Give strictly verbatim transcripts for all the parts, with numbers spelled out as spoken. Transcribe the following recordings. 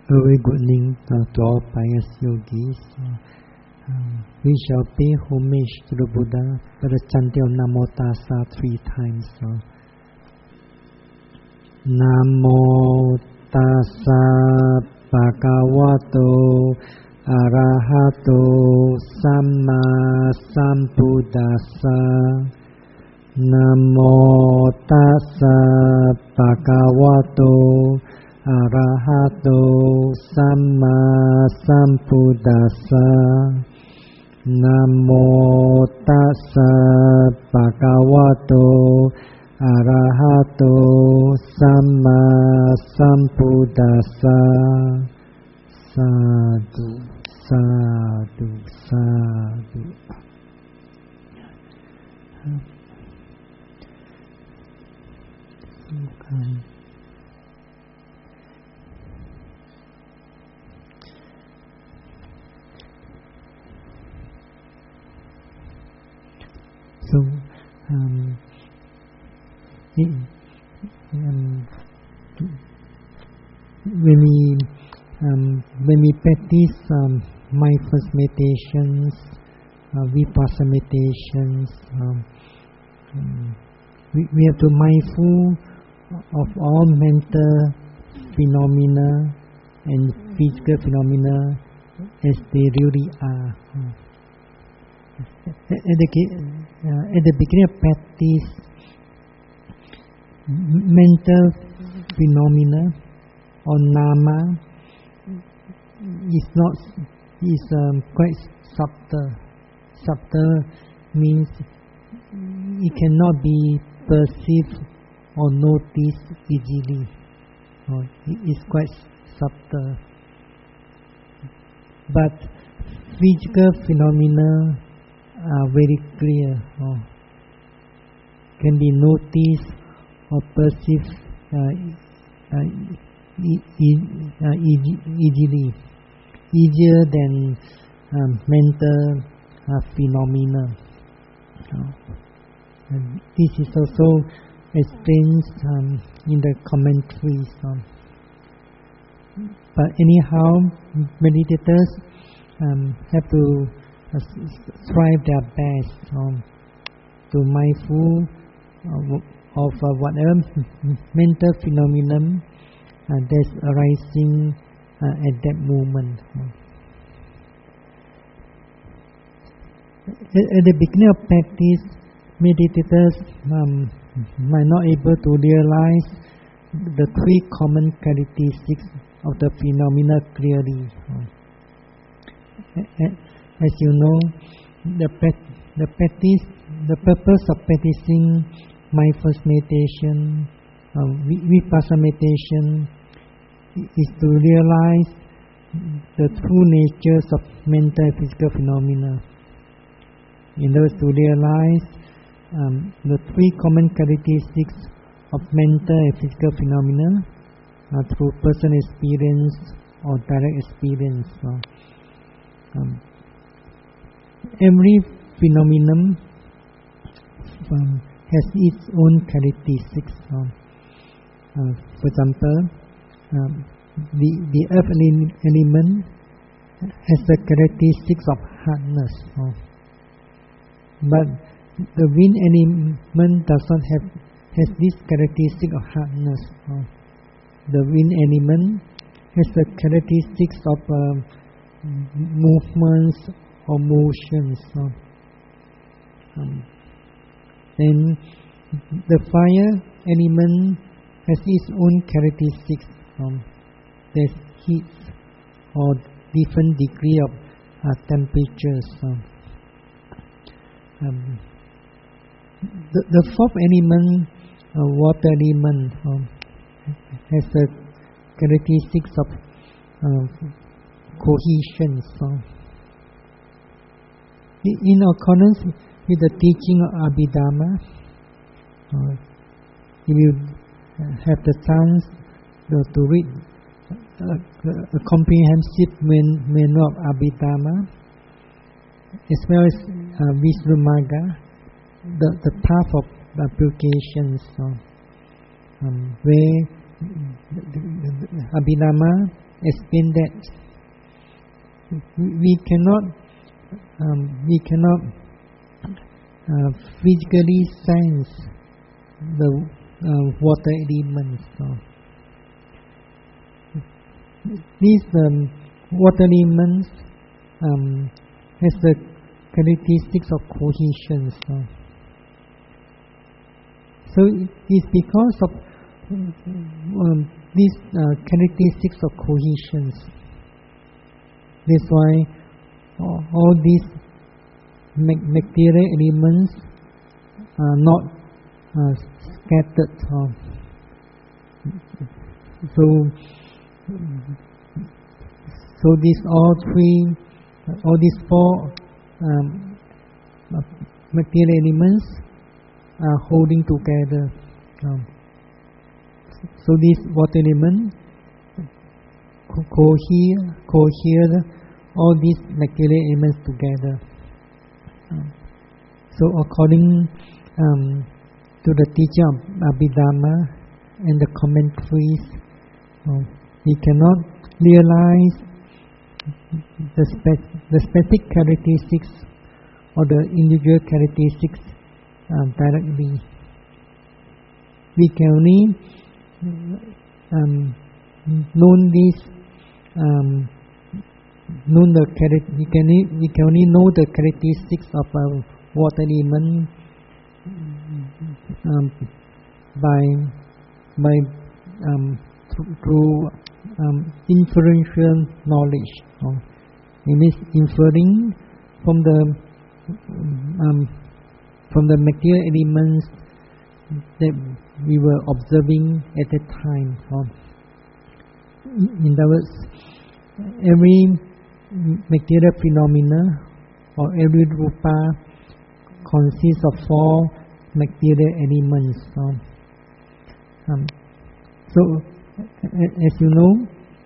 A very good evening uh, to all pious yogis. Uh, um, we shall pay homage to the Buddha by the chanting of Namo Tassa three times. Uh, Namo Tassa Bhagavato Arahato Samma Sambuddhassa. Namo Tassa Bhagavato Arahato Samma Sambuddhassa. Namo Tassa Bhagavato Arahato Samma Sambuddhassa. Sadhu, sadhu, sadhu. Okay. So, um, it, um, when we um, when we practice um, mindfulness meditations, uh, vipassana meditations, um, um, we, we have to mindful of all mental phenomena and physical phenomena as they really are. At the, uh, at the beginning of practice, mental phenomena or nama is not is um, quite subtle. Subtle means it cannot be perceived or noticed easily. Uh, it is quite subtle. But physical phenomena are very clear, uh, can be noticed or perceived uh, uh, e- e- uh, e- easily, easier than um, mental uh, phenomena. Uh, and this is also explained um, in the commentaries. Um, but anyhow, meditators um, have to Uh, strive their best um, to mindful uh, of uh, whatever mental phenomenon uh, that's arising uh, at that moment. At, at the beginning of practice, meditators um, might not able to realize the three common characteristics of the phenomena clearly. Uh, As you know, the the practice, the purpose of practicing mindfulness meditation, uh, vipassana meditation, is to realize the true natures of mental and physical phenomena. In order to realize um, the three common characteristics of mental and physical phenomena uh, through personal experience or direct experience. Uh, um, Every phenomenon um, has its own characteristics. Uh, uh, for example, um, the the earth element has the characteristics of hardness, uh, but the wind element does not have has this characteristic of hardness. Uh, the wind element has the characteristics of uh, movements or motions. Uh, um, then the fire element has its own characteristics. Um, there's heat or different degree of uh, temperatures. Um, um, the, the fourth element, uh, water element, um, has the characteristics of uh, cohesion. So, in accordance with the teaching of Abhidharma, uh, if you have the chance uh, to read uh, a comprehensive manual of Abhidharma, as well as uh, Visuddhimagga, the, the path of applications, uh, um, where Abhidharma explain that we cannot um, we cannot uh, physically sense the uh, water elements. So these um, water elements um, has the characteristics of cohesion. So, so it's because of um, these uh, characteristics of cohesion. That's why all, all these material elements are not uh, scattered. Uh, so, so these all three, all these four um, material elements are holding together. Um, so these water elements co cohere, cohere all these material elements together. Um, so according um, to the teaching of Abhidhamma and the commentaries, uh, we cannot realize the, spe the specific characteristics or the individual characteristics uh, directly. We can only um, know this um, know the we can we can only know the characteristics of a water element um, by by um, through, through um, inferential knowledge. Uh, it means inferring from the um, from the material elements that we were observing at that time. Uh, in other words, every material phenomena or every rupa consists of four material elements. Um, um, so, as you know,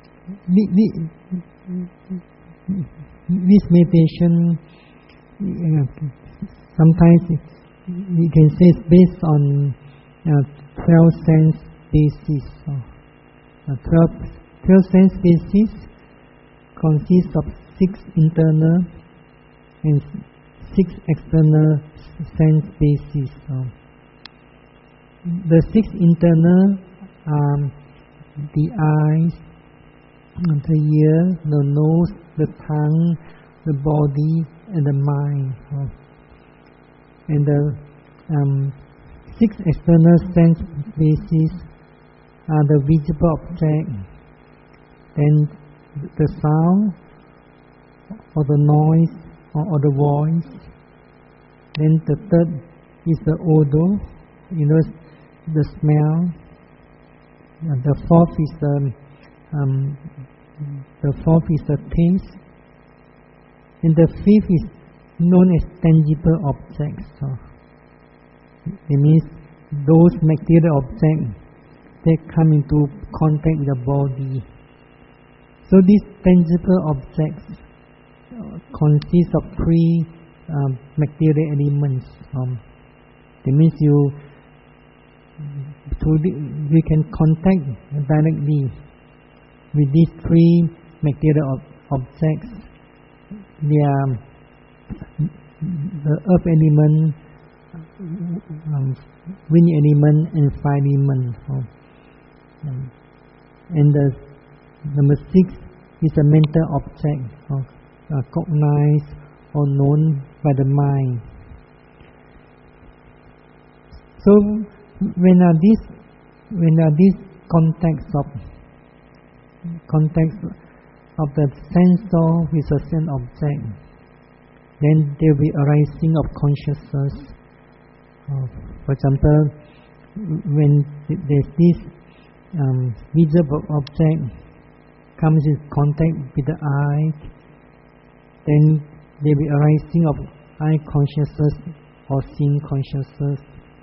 this meditation uh, sometimes you can say it's based on uh, twelve sense basis. Uh, twelve, twelve sense basis consists of six internal and six external sense bases. Uh, the six internal are the eyes, the ear, the nose, the tongue, the body, and the mind. Uh, and the um, six external sense bases are the visible object, then the sound, or the noise, or, or the voice. Then the third is the odor, you know, the smell. And the fourth is the um, the fourth is the taste, and the fifth is known as tangible objects. So it means those material objects that come into contact with the body. So these tangible objects uh, consist of three um, material elements. Um, that means you, through the, we can contact directly with these three material ob objects. They are the earth element, um, wind element, and fire element. Um, and the number six is a mental object, uh, uh, cognized or known by the mind. So when are these when are these contacts of contacts of the sensor with a sense object, then there will be arising of consciousness. Uh, for example, when there's this um, visible object comes in contact with the eye, then there will be arising of eye consciousness or seeing consciousness.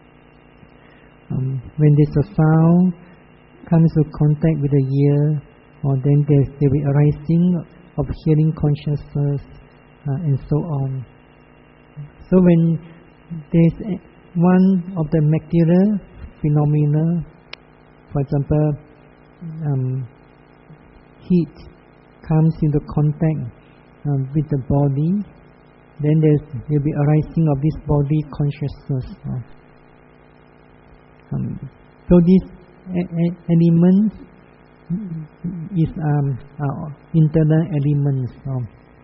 Um, when there's a sound comes into contact with the ear, or then there will be arising of hearing consciousness, uh, and so on. So when there's one of the material phenomena, for example, um, heat comes into contact um, with the body, then there will be arising of this body consciousness. Uh, um, so this a- a- element is um, uh, internal elements, um,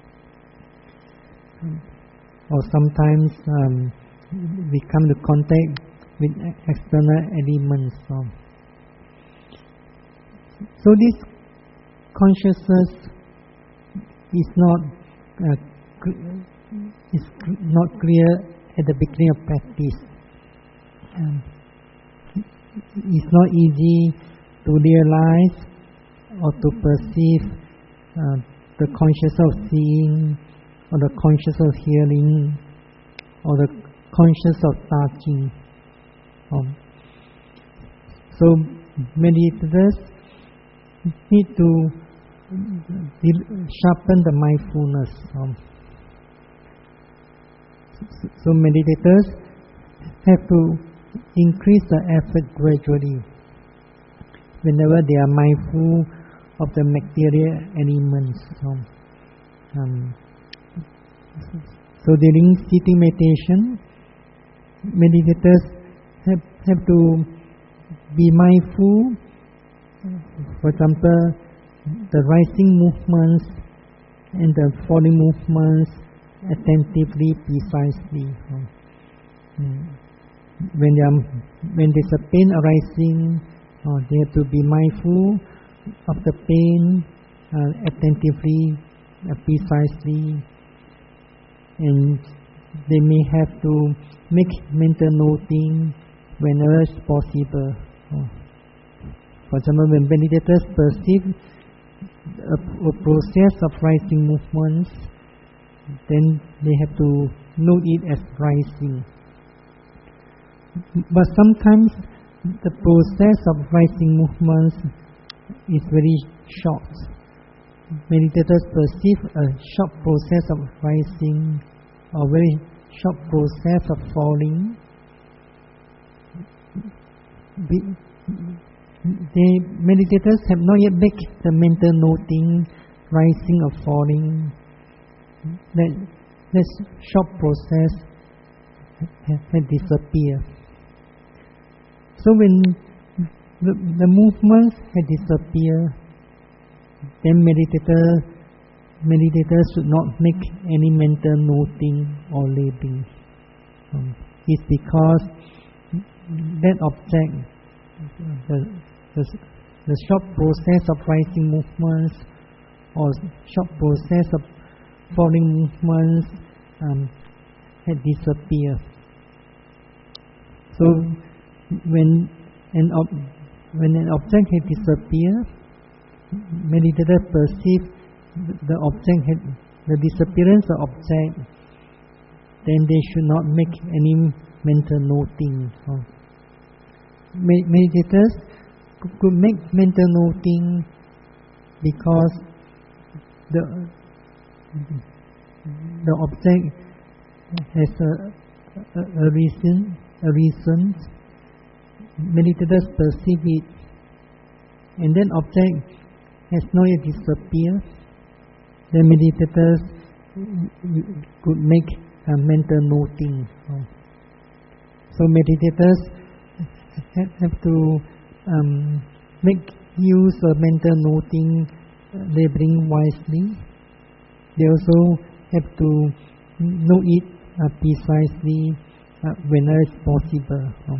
or sometimes um, we come to contact with external elements. Um. So this consciousness is not uh, is not clear at the beginning of practice. Um, it's not easy to realize or to perceive uh, the consciousness of seeing, or the consciousness of hearing, or the consciousness of touching. Um, so meditators need to sharpen the mindfulness. Um, so meditators have to increase the effort gradually whenever they are mindful of the material elements. Um, um, so during sitting meditation, meditators have, have to be mindful, for example, the rising movements and the falling movements attentively, precisely. Um, when, they are, when there's a pain arising, uh, they have to be mindful of the pain uh, attentively, uh, precisely, and they may have to make mental noting whenever it's possible. Uh, for example, when meditators perceive a, a process of rising movements, then they have to note it as rising. But sometimes the process of rising movements is very short. Meditators perceive a short process of rising or very short process of falling. The meditators have not yet made the mental noting, rising or falling. That this short process has disappeared. So when the, the movements have disappeared, then meditator meditators should not make any mental noting or labeling. Um, it's because that object, the, the, the short process of rising movements or short process of falling movements um, had disappeared. So when an ob- when an object had disappeared, meditator perceive the object had the disappearance of object, then they should not make any mental noting. So meditators could make mental noting because the the object has a, a, a reason, a reason. Meditators perceive it, and then object has not yet disappeared. Then meditators could make a mental noting. So meditators have to um, make use of mental noting, labeling wisely. They also have to know it uh, precisely uh, whenever it's possible. Uh.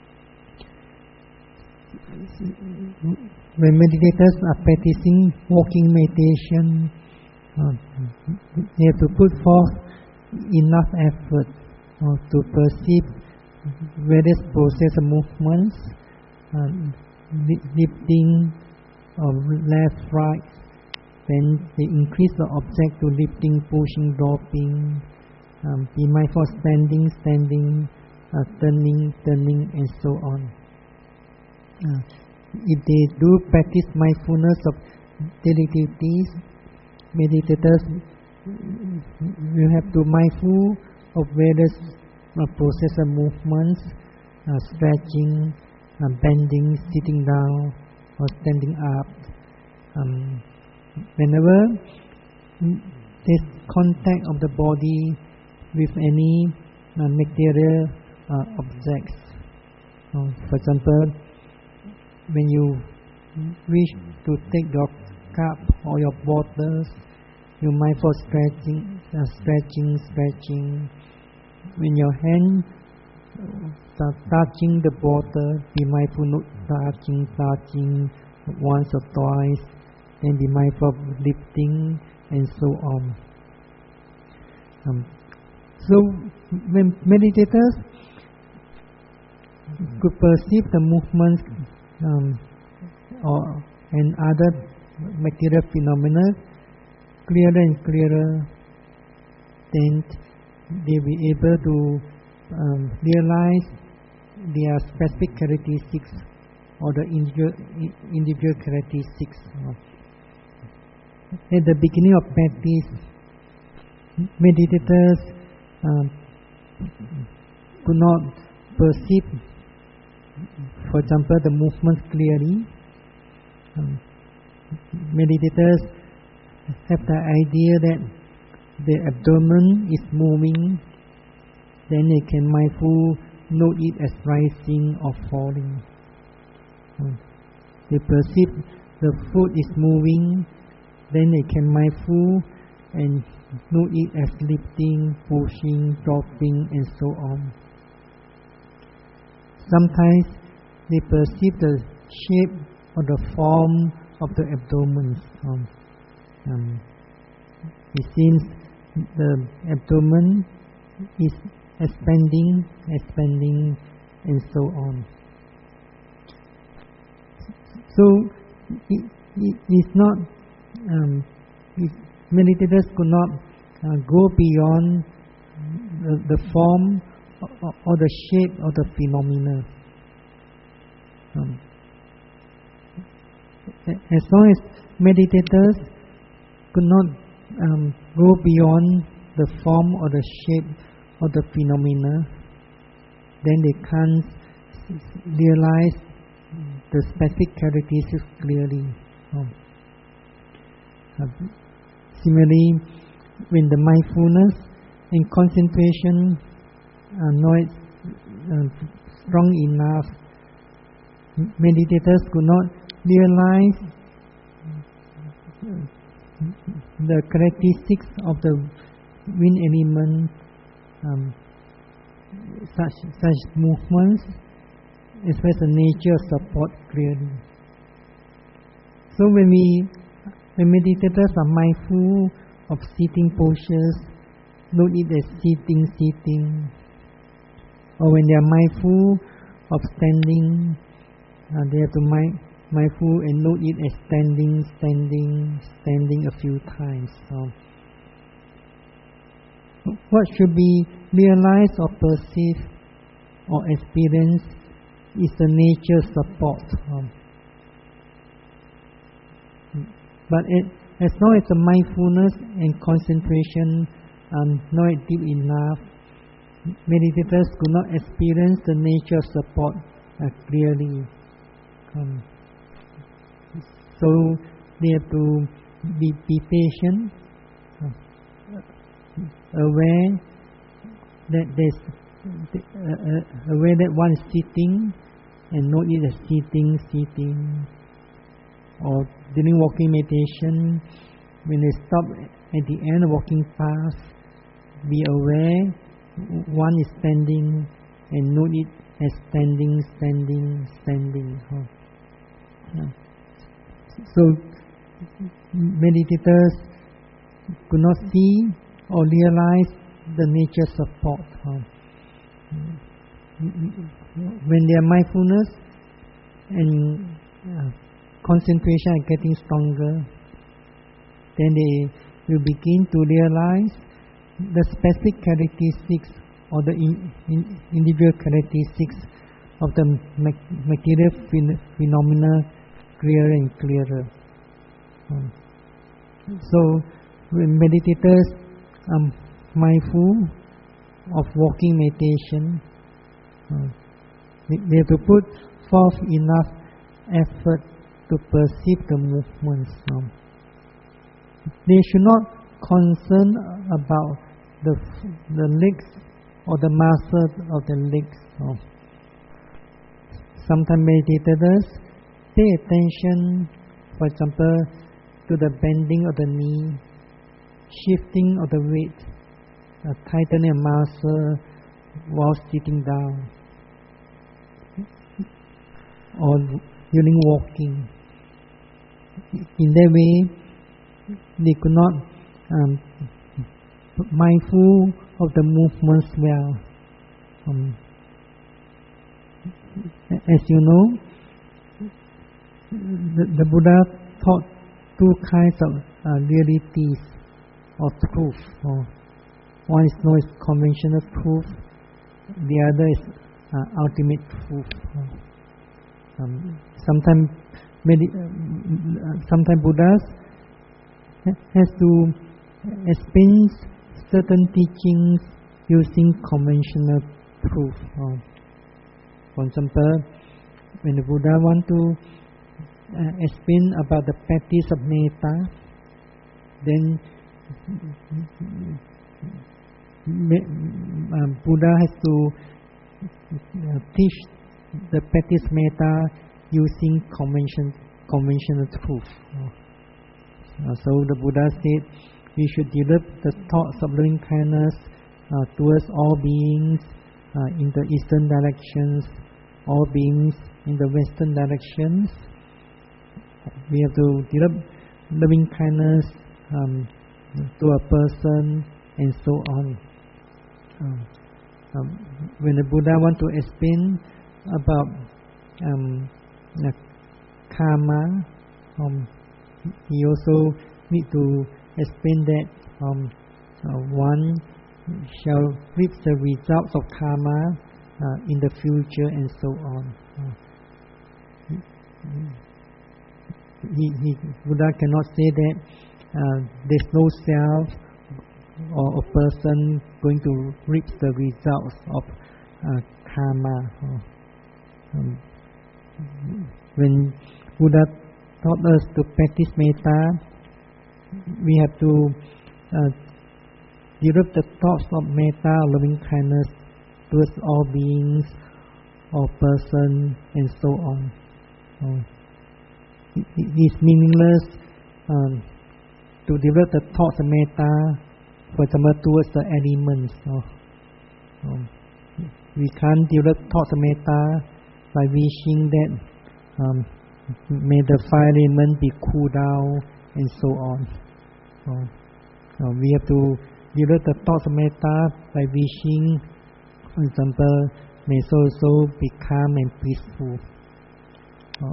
When meditators are practicing walking meditation, uh, they have to put forth enough effort uh, to perceive various process of movements, uh, lifting of left, right. Then they increase the object to lifting, pushing, dropping. Um, be mindful of standing, standing, uh, turning, turning, and so on. Uh, if they do practice mindfulness of daily duties, meditators will have to mindful of various uh, process of movements, uh, stretching, uh, bending, sitting down, or standing up. Um, whenever there's contact of the body with any uh, material uh, objects. Uh, for example, when you wish to take your cup or your bottles, you mindful stretching, uh, stretching, stretching. When your hand start touching the bottle, be mindful not touching, touching once or twice, then be mindful of lifting and so on. Um, so when meditators could perceive the movements um, or and other material phenomena clearer and clearer, then they will be able to um, realize their specific characteristics or the individual, individual characteristics. At the beginning of practice, meditators um, could not perceive, for example, the movements clearly. Um, meditators have the idea that the abdomen is moving, then they can mindful note it as rising or falling. Um, they perceive the foot is moving, then they can mindful and note it as lifting, pushing, dropping, and so on. Sometimes they perceive the shape or the form of the abdomen. Um, um, it seems the abdomen is expanding, expanding, and so on. So it, it is not, um, it, meditators could not uh, go beyond the, the form or, or the shape of the phenomena. Um, as long as meditators could not um, go beyond the form or the shape of the phenomena, then they can't realize the specific characteristics clearly. Um, uh, similarly, when the mindfulness and concentration are not uh, strong enough, meditators could not realize the characteristics of the wind element, um, such such movements, as well as the nature of support clearly. So when we, when meditators are mindful of sitting postures, note it as sitting, sitting. Or when they are mindful of standing, uh, they have to mind, mindful and note it as standing, standing, standing a few times. So, what should be realized or perceived or experienced is the nature support. Um, but it, as long as the mindfulness and concentration are not deep enough, meditators could not experience the nature of support uh, clearly. Um, so they have to be, be patient, uh, aware that there's uh, uh, aware that one is sitting, and note it as sitting, sitting. Or during walking meditation, when they stop at the end of walking path, be aware one is standing, and note it as standing, standing, standing. Oh. Yeah. So meditators could not see or realize the nature support. Oh. When their mindfulness and uh, concentration are getting stronger, then they will begin to realize the specific characteristics or the in, in individual characteristics of the material phen phenomena clearer and clearer. Um, so when meditators are mindful of walking meditation, uh, they, they have to put forth enough effort to perceive the movements. Um, they should not concern about the the legs or the muscles of the legs. Oh. Sometimes meditators pay attention, for example, to the bending of the knee, shifting of the weight, uh, tightening of muscle while sitting down, or during walking. In that way, they could not um, mindful of the movements well. Um, as you know, the, the Buddha taught two kinds of uh, realities or truth. Or one is known as conventional truth, the other is uh, ultimate truth. Um, sometimes, uh, sometimes Buddhas has to explain certain teachings using conventional truth. Uh, for example, when the Buddha want to uh, explain about the practice of metta, then uh, Buddha has to uh, teach the practice metta using convention, conventional truth. Uh, so the Buddha said, we should develop the thoughts of loving kindness uh, towards all beings uh, in the eastern directions, all beings in the western directions. We have to develop loving kindness um, to a person and so on. Um, um, when the Buddha want to explain about um, uh, karma, um, he also need to explain that um, uh, one shall reap the results of karma uh, in the future and so on. Uh, he, he, Buddha cannot say that uh, there's no self or a person going to reap the results of uh, karma. Uh, um, when Buddha taught us to practice metta, we have to uh, develop the thoughts of metta, loving kindness towards all beings, all persons, and so on. Uh, it, it is meaningless um, to develop the thoughts of metta, for example, towards the elements. Uh, um, we can't develop thoughts of metta by wishing that um, may the five elements be cooled down and so on. Uh, uh, we have to develop the thoughts of metta by wishing, for example, may so-so be calm and peaceful. Uh,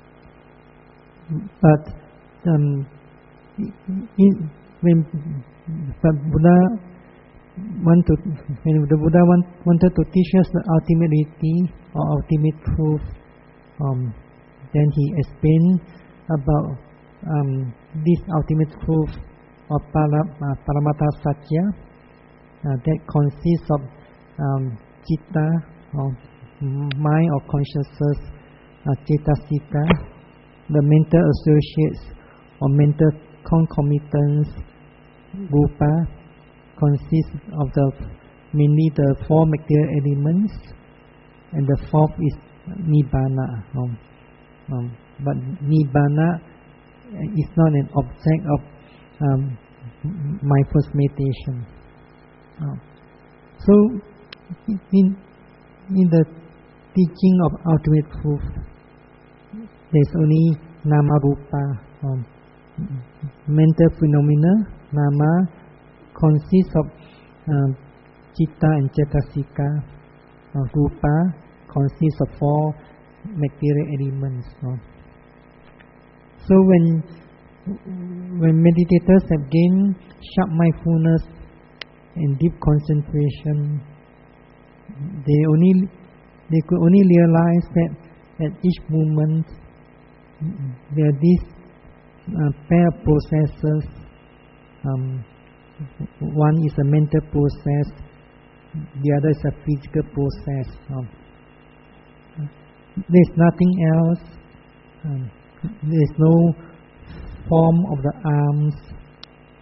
but um, in, when but Buddha want to, when the Buddha want, wanted to teach us the ultimate reality or ultimate truth, um, then he explained about um, this ultimate truth of para, uh, Paramattha Satya uh, that consists of um, citta, or mind or consciousness, uh, cetasika, the mental associates or mental concomitants, rupa, consists of the mainly the four material elements, and the fourth is nibbana. Um, um, but nibbana is not an object of um, mindfulness meditation. Uh, so, in in the teaching of ultimate truth, there's only nama rupa, um, mental phenomena. Nama consists of um, citta and cetasika. Uh, rupa consists of four material elements. Uh. So when when meditators have gained sharp mindfulness and deep concentration, they only they could only realize that at each moment there are these uh, pair of processes. Um, one is a mental process, the other is a physical process. Um, there is nothing else. Um, there is no form of the arms,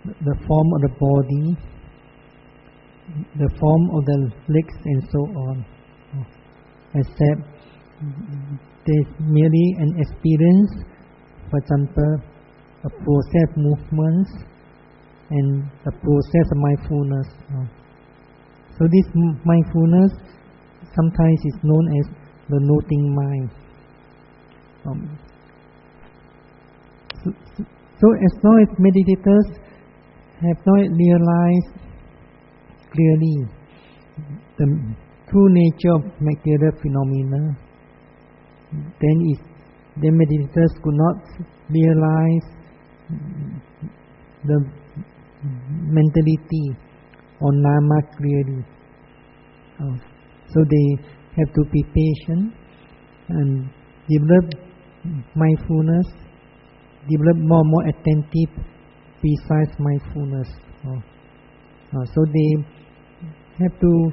the form of the body, the form of the legs and so on, except there's merely an experience, for example, a process of movements and a process of mindfulness. So this mindfulness sometimes is known as the noting mind. Um, so, so as long as meditators have not realized clearly the true nature of material phenomena, then is the meditators could not realize the mentality or nama clearly. Uh, so they have to be patient and develop mindfulness, develop more and more attentive, precise mindfulness. Uh, uh, so they have to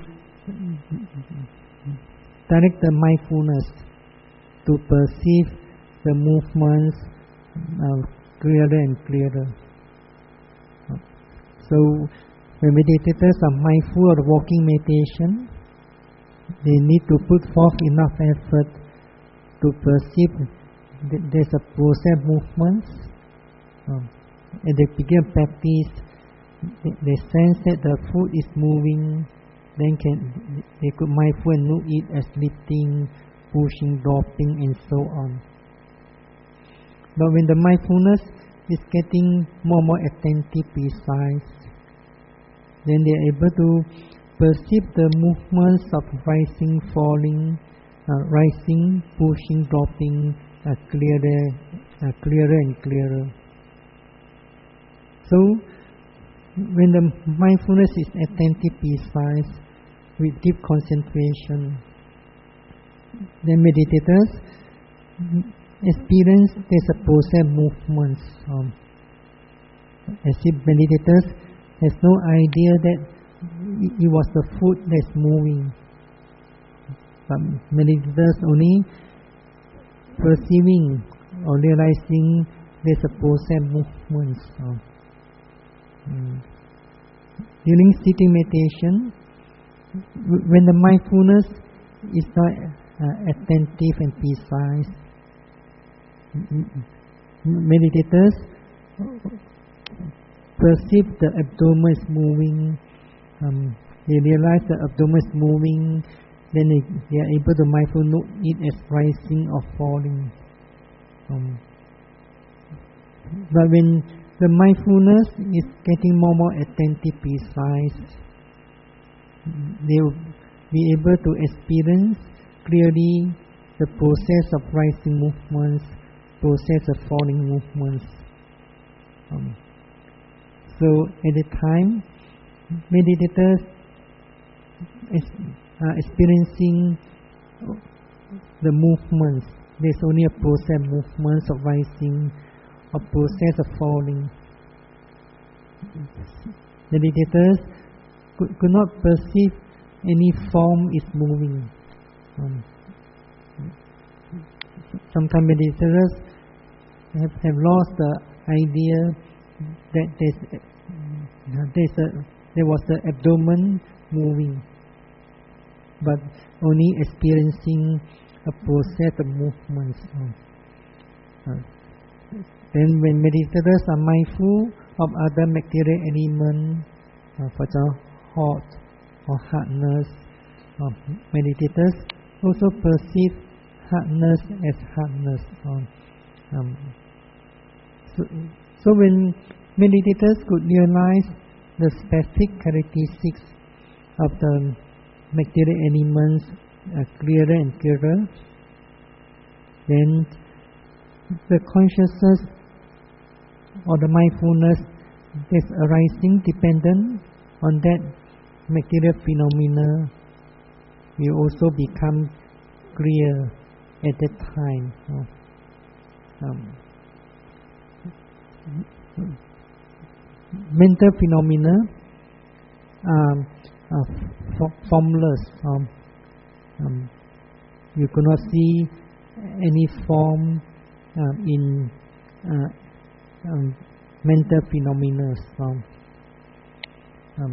direct the mindfulness to perceive the movements uh, clearer and clearer. Uh, so when meditators are mindful of walking meditation, they need to put forth enough effort to perceive that there's a process of movements. Um, at the beginning of practice, they, they sense that the foot is moving, then can they could mindful and note it as lifting, pushing, dropping, and so on. But when the mindfulness is getting more and more attentive, precise, then they are able to perceive the movements of rising, falling, uh, rising, pushing, dropping, uh, clearer, uh, clearer and clearer. So, when the mindfulness is attentive, precise, with deep concentration, the meditators experience there's a process of movements. Um, as if meditators has no idea that it was the foot that's moving. But meditators only perceiving or realizing there's a process of movements. Um, um, during sitting meditation, when the mindfulness is not uh, attentive and precise, meditators perceive the abdomen is moving, um, they realize the abdomen is moving, then they, they are able to mindful note it as rising or falling. Um, but when the mindfulness is getting more and more attentive, precise, they will be able to experience clearly the process of rising movements, process of falling movements. Um, so at the time, meditators is uh, experiencing the movements. There's only a process of movements of rising, a process of falling. Meditators could, could not perceive any form is moving. Um, sometimes meditators have, have lost the idea that there's, there's a, there was the abdomen moving, but only experiencing a process of movements. Uh, then when meditators are mindful of other material elements, uh, for example, hot or hardness, uh, meditators also perceive hardness as hardness. Uh, um, so, so when meditators could realize the specific characteristics of the material elements uh, clearer and clearer, then the consciousness or the mindfulness that's arising dependent on that material phenomena will also become clear at that time. Um, mental phenomena um, are f- formless. Um, um, you cannot see any form um, in uh, um, mental phenomena. Um, um,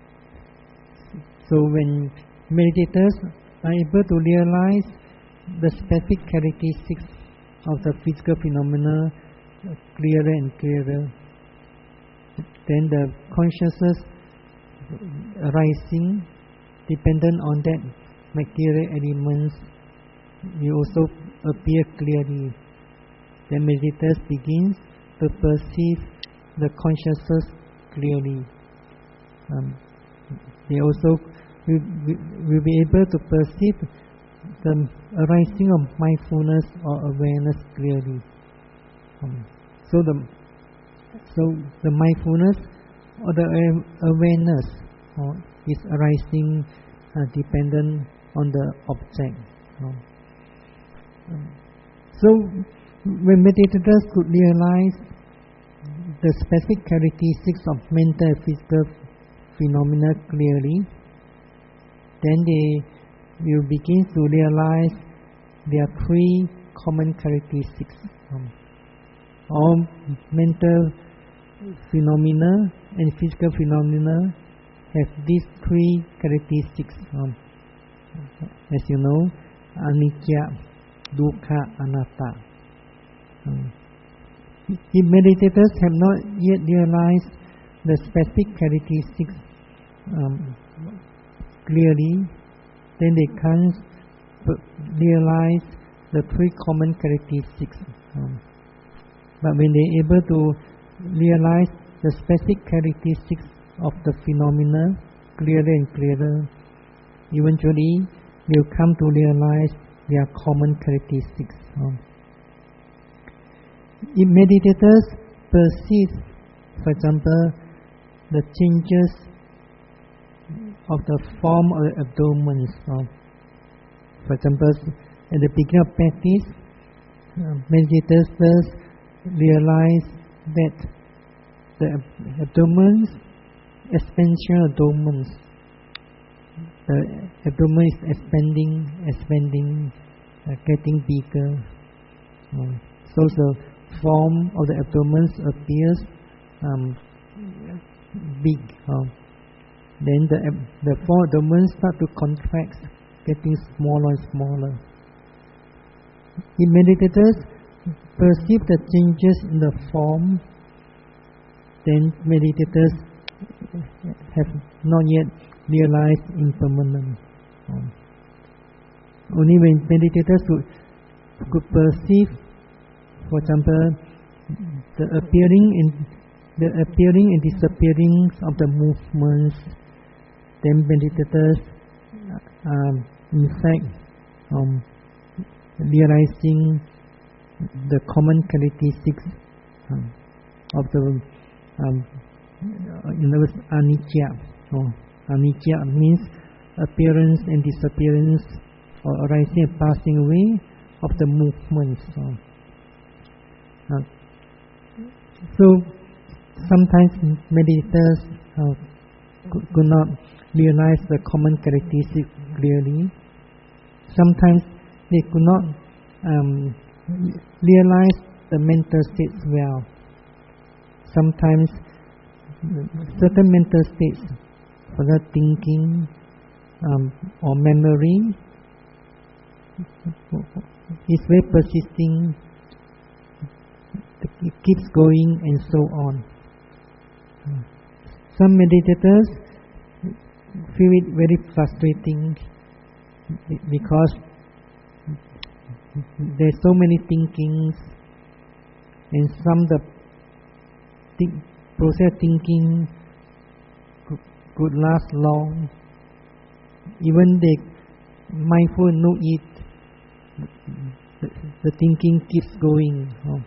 so when meditators are able to realize the specific characteristics of the physical phenomena clearer and clearer, then the consciousness arising dependent on that material elements will also appear clearly. The meditators begins to perceive the consciousness clearly. Um, they also will, will be able to perceive the arising of mindfulness or awareness clearly. Um, so the so the mindfulness or the awareness uh, is arising uh, dependent on the object. Uh, um, so when meditators could realize the specific characteristics of mental and physical phenomena clearly, then they will begin to realize there are three common characteristics. Um, all mental phenomena and physical phenomena have these three characteristics. Um, as you know, anicca, dukkha, anatta. Um, if meditators have not yet realized the specific characteristics um, clearly, then they can't realize the three common characteristics. Um, but when they are able to realize the specific characteristics of the phenomena clearer and clearer, eventually they will come to realize their common characteristics. Um, if meditators perceive, for example, the changes of the form of the abdomen, uh, for example, at the beginning of practice, uh, meditators first realize that the ab- abdomen, expansion abdomen, the abdomen is expanding, expanding, uh, getting bigger. Um, so the form of the abdomen appears um, big. Uh, then the the four abdomen start to contract, getting smaller and smaller. If meditators perceive the changes in the form, then meditators have not yet realized impermanence. Um, only when meditators could, could perceive, for example, the appearing and the appearing and disappearing of the movements, then meditators, um, in fact, um, realizing the common characteristics um, of the, um, in other words, anicca. Oh, anicca means appearance and disappearance, or arising and passing away of the movements. Oh. Uh, so sometimes meditators uh, could, could not realize the common characteristics clearly. Sometimes they could not um, realize the mental states well. Sometimes certain mental states, for the thinking um, or memory, is very persisting. It keeps going and so on. Some meditators feel it very frustrating because there's so many thinkings, and some the think, process thinking could, could last long. Even they mindful know it, the, the thinking keeps going. Oh.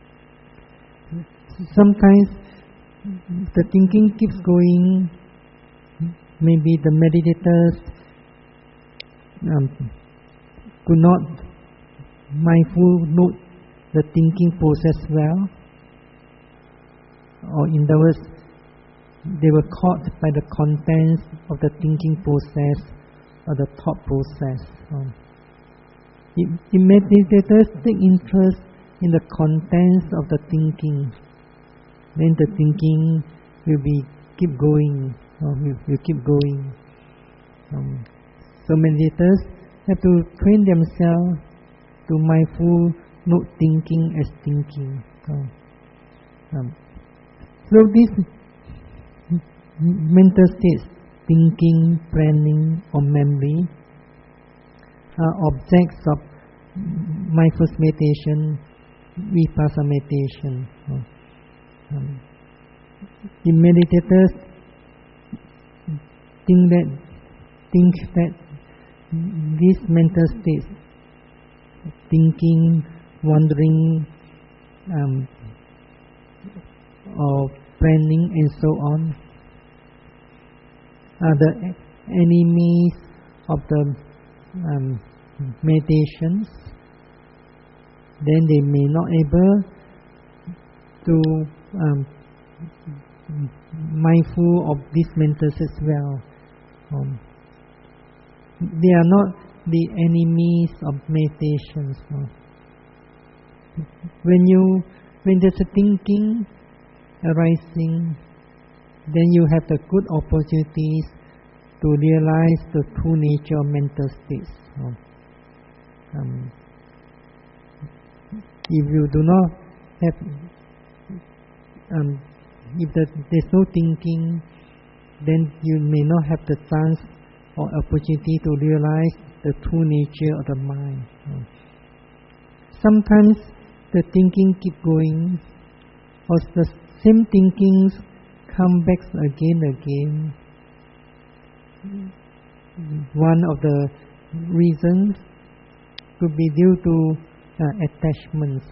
Sometimes the thinking keeps going. Maybe the meditators um, could not mindful note the thinking process well, or in other words, they were caught by the contents of the thinking process or the thought process. Um, if, if meditators take interest in the contents of the thinking, then the thinking will be keep going, or will, will keep going. Um, so meditators have to train themselves to mindful, not thinking as thinking. Um, um, so these mental states, thinking, planning, or memory, are objects of mindfulness meditation, vipassana meditation. Um, the meditators think that think that these mental states, thinking, wandering, um, or planning, and so on, are the enemies of the um, meditations. Then they may not able to um, mindful of these mentors as well. Um, they are not the enemies of meditations. No. When you when there's a thinking arising, then you have the good opportunities to realize the true nature of mental states. No. Um, if you do not have, um, if the, there's no thinking, then you may not have the chance or opportunity to realize the true nature of the mind. No. Sometimes the thinking keep going, or the same thinkings come back again and again. One of the reasons could be due to uh, attachments.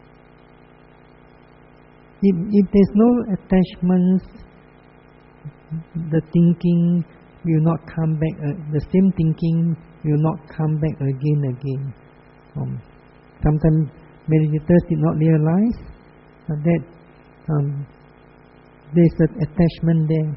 If, if there's no attachments, the thinking will not come back. Uh, the same thinking will not come back again and again. Um, sometimes meditators did not realize uh, that um, there's an attachment there.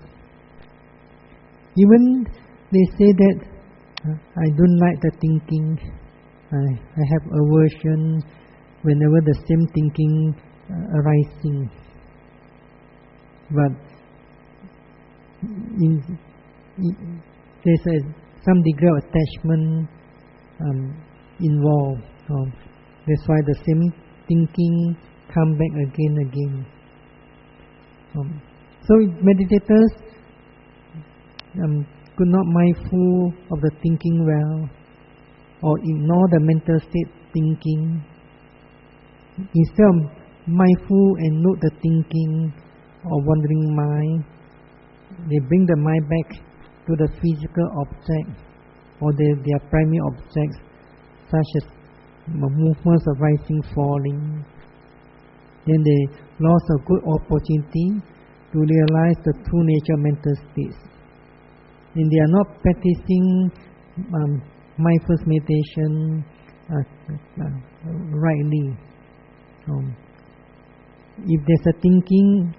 Even they say that uh, I don't like the thinking. I, I have aversion whenever the same thinking uh, arising. But in, in, there's a, some degree of attachment um, involved. Um, that's why the same thinking come back again and again. Um, so meditators um, could not mindful of the thinking well, or ignore the mental state thinking. Instead of mindful and note the thinking or wandering mind, they bring the mind back to the physical object or their, their primary objects, such as movements arising, falling. Then they lost a good opportunity to realize the true nature of mental states. And they are not practicing um, mindfulness meditation uh, uh, rightly. Um, if there's a thinking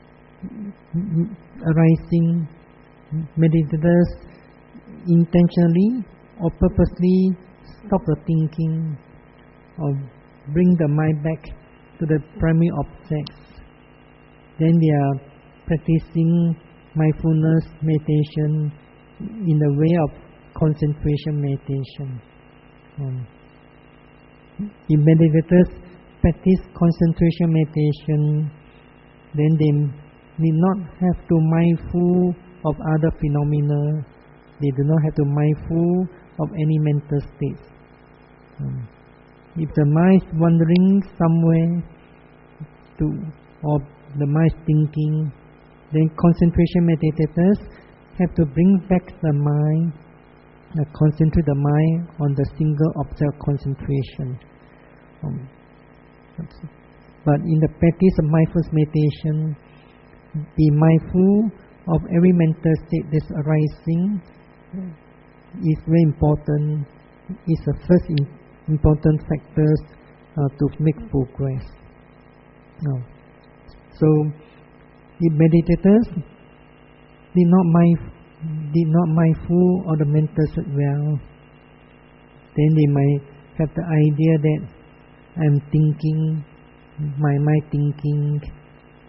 arising, meditators intentionally or purposely stop the thinking or bring the mind back to the primary objects. Then they are practicing mindfulness meditation in the way of concentration meditation. Um, if meditators practice concentration meditation, then they need not have to mindful of other phenomena. They do not have to mindful of any mental states. Um, if the mind is wandering somewhere to, or the mind is thinking, then concentration meditators have to bring back the mind, uh, concentrate the mind on the single object concentration. Um, but in the practice of mindfulness meditation, be mindful of every mental state that's arising is very important. It's the first in, important factors uh, to make progress. Now, so if meditators did not mind, did not mindful of the mental state well, then they might have the idea that I'm thinking, my mind thinking,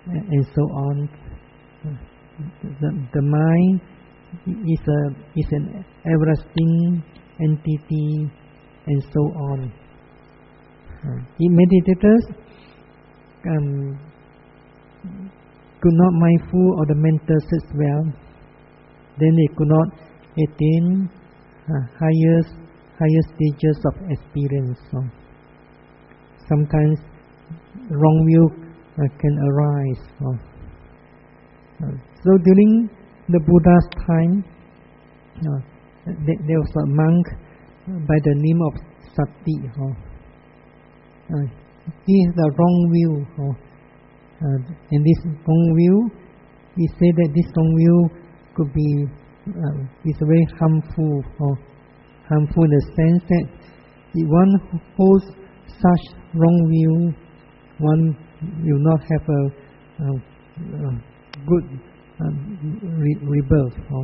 and so on. The, the mind is a is an everlasting entity, and so on. Uh, if meditators um, could not mindful of the mental as well, then they could not attain uh, highest higher stages of experience. So sometimes wrong view uh, can arise. So, uh, so during the Buddha's time, uh, there, there was a monk by the name of Sati. Uh, uh, he has the wrong view. Uh, uh, and this wrong view, he said that this wrong view could be uh, is very harmful. Uh, harmful in the sense that if one holds such wrong view, one will not have a, a, a good um, re- rebirth. Uh.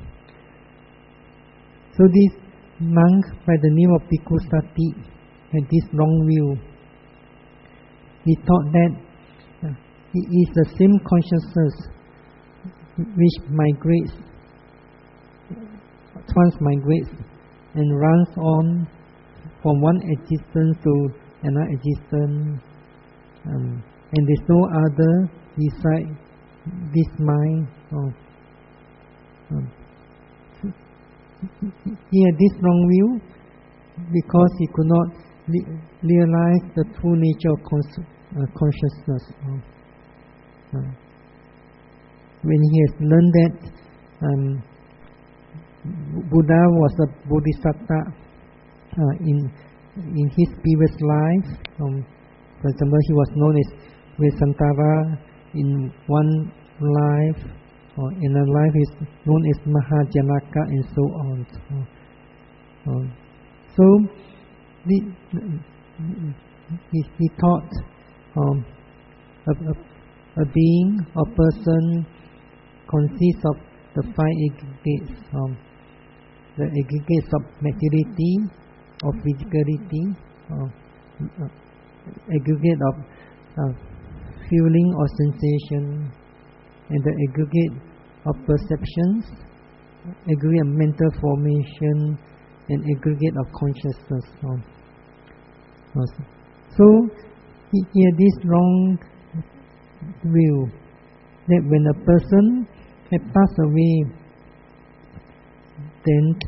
So this monk by the name of Bhikkhu Sati had this wrong view. He thought that uh, it is the same consciousness which migrates, transmigrates, and runs on from one existence to another existence, um, and there's no other beside this mind. Oh. Um, he had this wrong view because he could not re- realize the true nature of cons- uh, consciousness. Oh. Uh, when he has learned that um, Buddha was a bodhisattva uh, in in his previous life. Um, for example, he was known as Vesantara in one life, or in another life is known as Mahajanaka, and so on. Uh, uh, so the, he, he thought um, a, a, a being, a person, consists of the five aggregates. Um, the aggregates of materiality, of physicality, uh, uh, aggregate of uh, feeling or sensation, and the aggregate of perceptions, aggregate of mental formation, and aggregate of consciousness. Uh, so he, he had this wrong view that when a person had passed away, then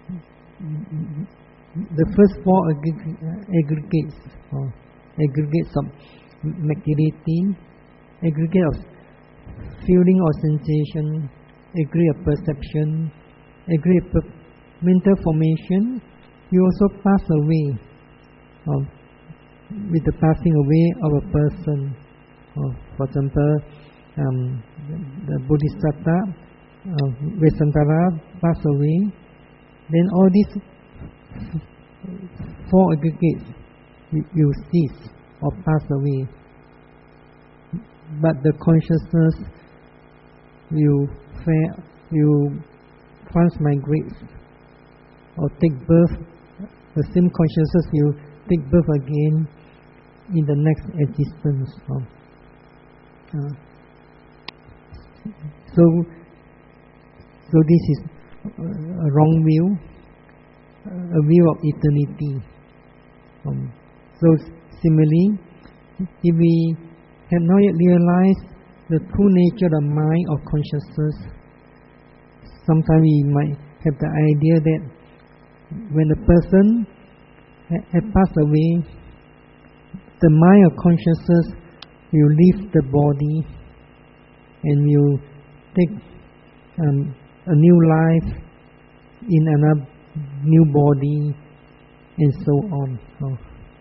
the first four aggregates, or aggregates of materiality, aggregate of feeling or sensation, aggregate of perception, aggregate of mental formation, you also pass away uh, with the passing away of a person. Uh, for example, um, the, the Bodhisattva uh, Vesantara passed away, then all these four aggregates will cease or pass away, but the consciousness will fa- will transmigrate or take birth. The same consciousness will take birth again in the next existence. Uh, so, so this is a wrong view, a view of eternity. Um, so similarly, if we have not yet realized the true nature of the mind of consciousness, sometimes we might have the idea that when a person ha- has passed away, the mind of consciousness will leave the body and will take um, a new life in another new body, and so on. Oh.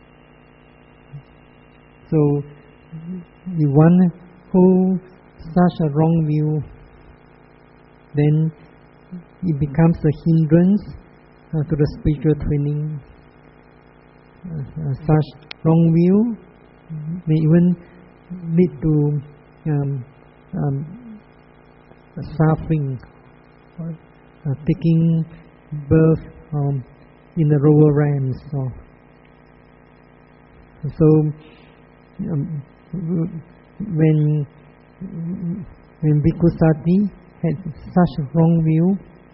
So, the one who such a wrong view, then it becomes a hindrance uh, to the spiritual training. Uh, uh, such wrong view may even lead to um, um, suffering, uh, taking birth um, in the lower realms. So, so um, when when Bhikkhu Sati had such wrong view,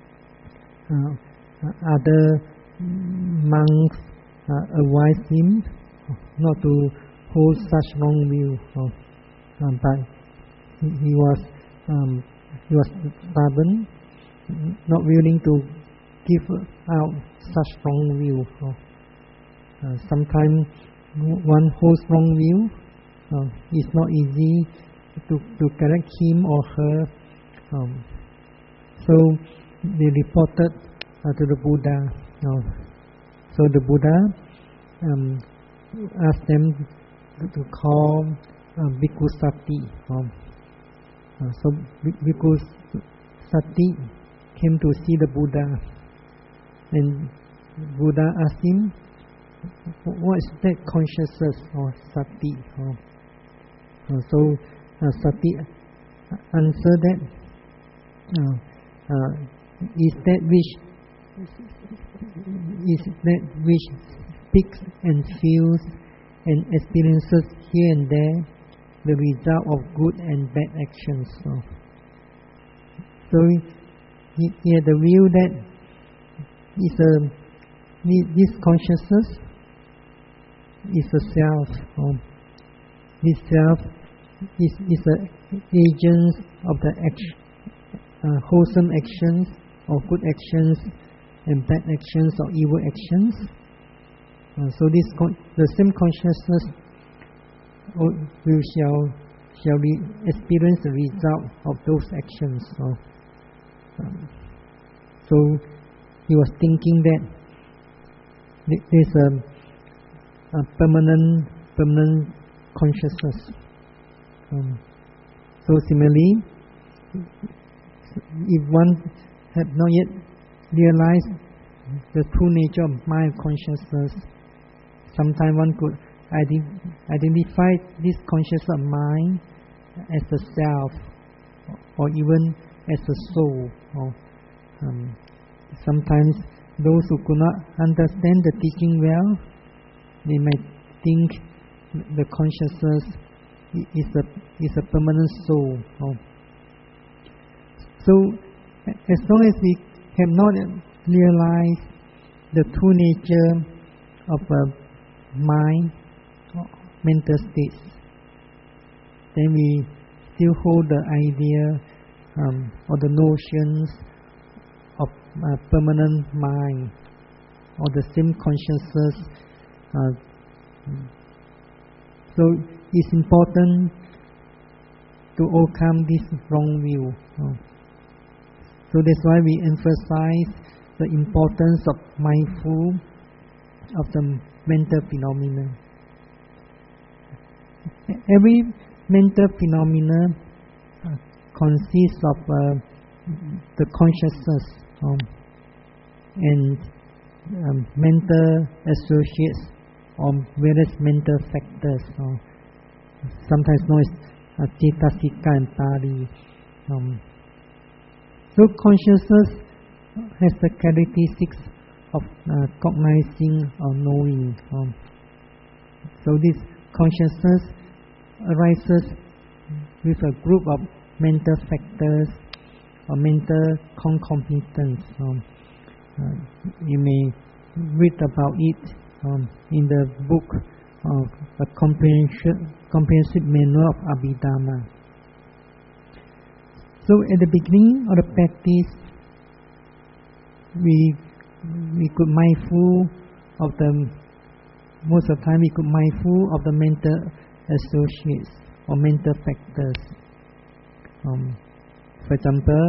uh, other monks uh, advised him not to hold such wrong view, uh, but he, he was um, he was stubborn, not willing to give out such wrong view. Uh, uh, sometimes one holds wrong view. Uh, it's not easy to to correct him or her. Um, so they reported uh, to the Buddha. Uh, so the Buddha um, asked them to, to call uh, Bhikkhu Sati. Um, uh, so Bhikkhu Sati came to see the Buddha, and Buddha asked him, what is that consciousness or Sati? Uh, uh, so uh, Sati answered that uh, uh, is that which is that which speaks and feels and experiences here and there the result of good and bad actions. So, so he, he had the view that is a this consciousness is a self. Um, this self is is a agent of the action, uh, wholesome actions or good actions, and bad actions or evil actions. Uh, so this con- the same consciousness will shall shall we experience the result of those actions. So, um, so he was thinking that there's a, a permanent permanent consciousness. Um, so similarly, if one had not yet realized the true nature of mind consciousness, sometimes one could ident- identify this consciousness of mind as a self, or even as a soul. Or, um, sometimes those who could not understand the teaching well, they might think the consciousness is a is a permanent soul. Or, so, as long as we have not realized the true nature of a mind, mental states, then we still hold the idea um, or the notions of uh, permanent mind or the same consciousness. Uh, so it's important to overcome this wrong view. Uh, so that's why we emphasize the importance of mindful of the mental phenomena. Every mental phenomena uh, consists of uh, the consciousness um, and um, mental associates or various mental factors, uh, sometimes known as uh, cetasika and pari. Um, so consciousness has the characteristics of uh, cognizing or knowing. Um, so this consciousness arises with a group of mental factors or mental concomitants. Um, uh, you may read about it um, in the book of a comprehensive, comprehensive manual of Abhidharma. So at the beginning of the practice, we we could mindful of the most of the time we could mindful of the mental associates or mental factors. Um, for example,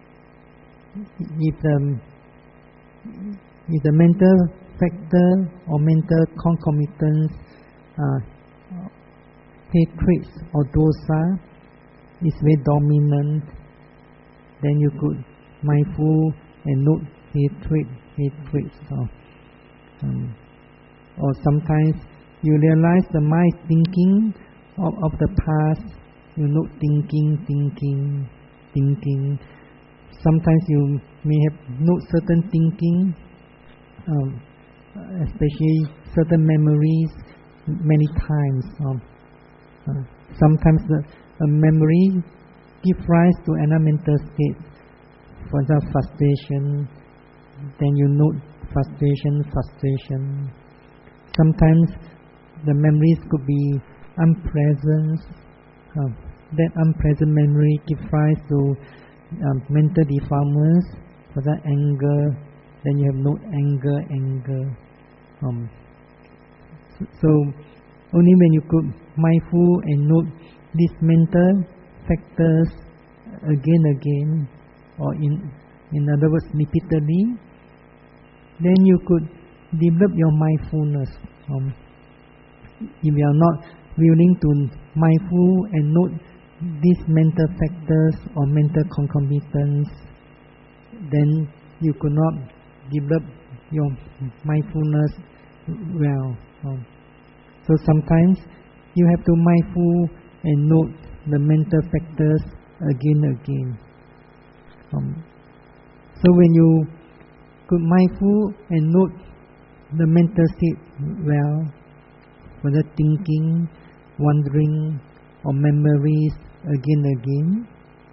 if the if the mental factor or mental concomitants uh, hatred or dosa is very dominant, then you could mindful and note hatred, hatred. So, um, or sometimes you realize the mind thinking of, of the past, you note thinking, thinking, thinking. Sometimes you may have note certain thinking, um, especially certain memories many times. Um, uh, sometimes the, a memory gives rise to another mental state. For example, frustration, then you note frustration, frustration. Sometimes the memories could be unpleasant. Uh, that unpleasant memory gives rise to um, mental defilements. For example, anger, then you have note anger, anger. Um, so, so only when you could mindful and note these mental factors again again, or in in other words repeatedly, then you could develop your mindfulness. Um, if you are not willing to mindful and note these mental factors or mental concomitants, then you could not develop your mindfulness well. Um, so sometimes you have to mindful and note the mental factors again and again. Um, so when you could mindful and note the mental state well, whether thinking, wandering, or memories again and again,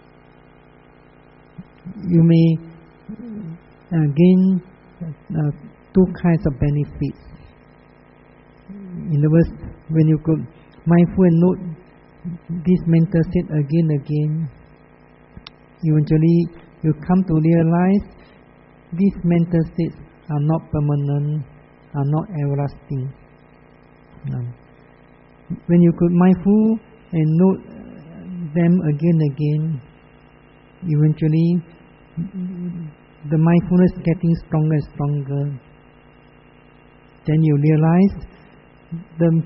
you may uh, gain uh, two kinds of benefits. In other words, when you could mindful and note this mental state again and again, eventually you come to realize these mental states are not permanent, are not everlasting. No. When you could mindful and note them again and again, eventually the mindfulness getting stronger and stronger. Then you realize the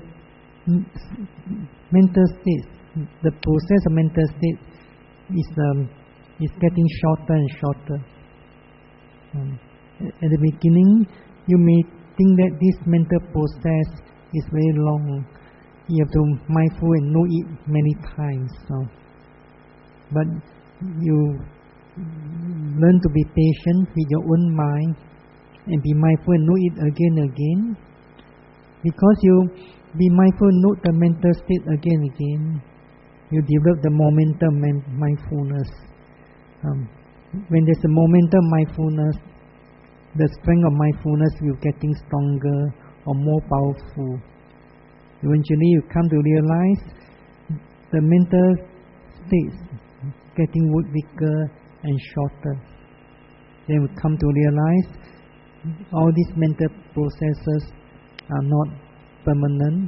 mental state, the process of mental state is um, is getting shorter and shorter. Um, at the beginning, you may think that this mental process is very long. You have to mindful and know it many times. So. But you learn to be patient with your own mind and be mindful and know it again and again. Because you be mindful and note the mental state again and again, you develop the momentum mindfulness. Um, when there's a momentum mindfulness, the strength of mindfulness will getting stronger or more powerful. Eventually you come to realize the mental states getting weaker and shorter. Then we come to realize all these mental processes are not permanent.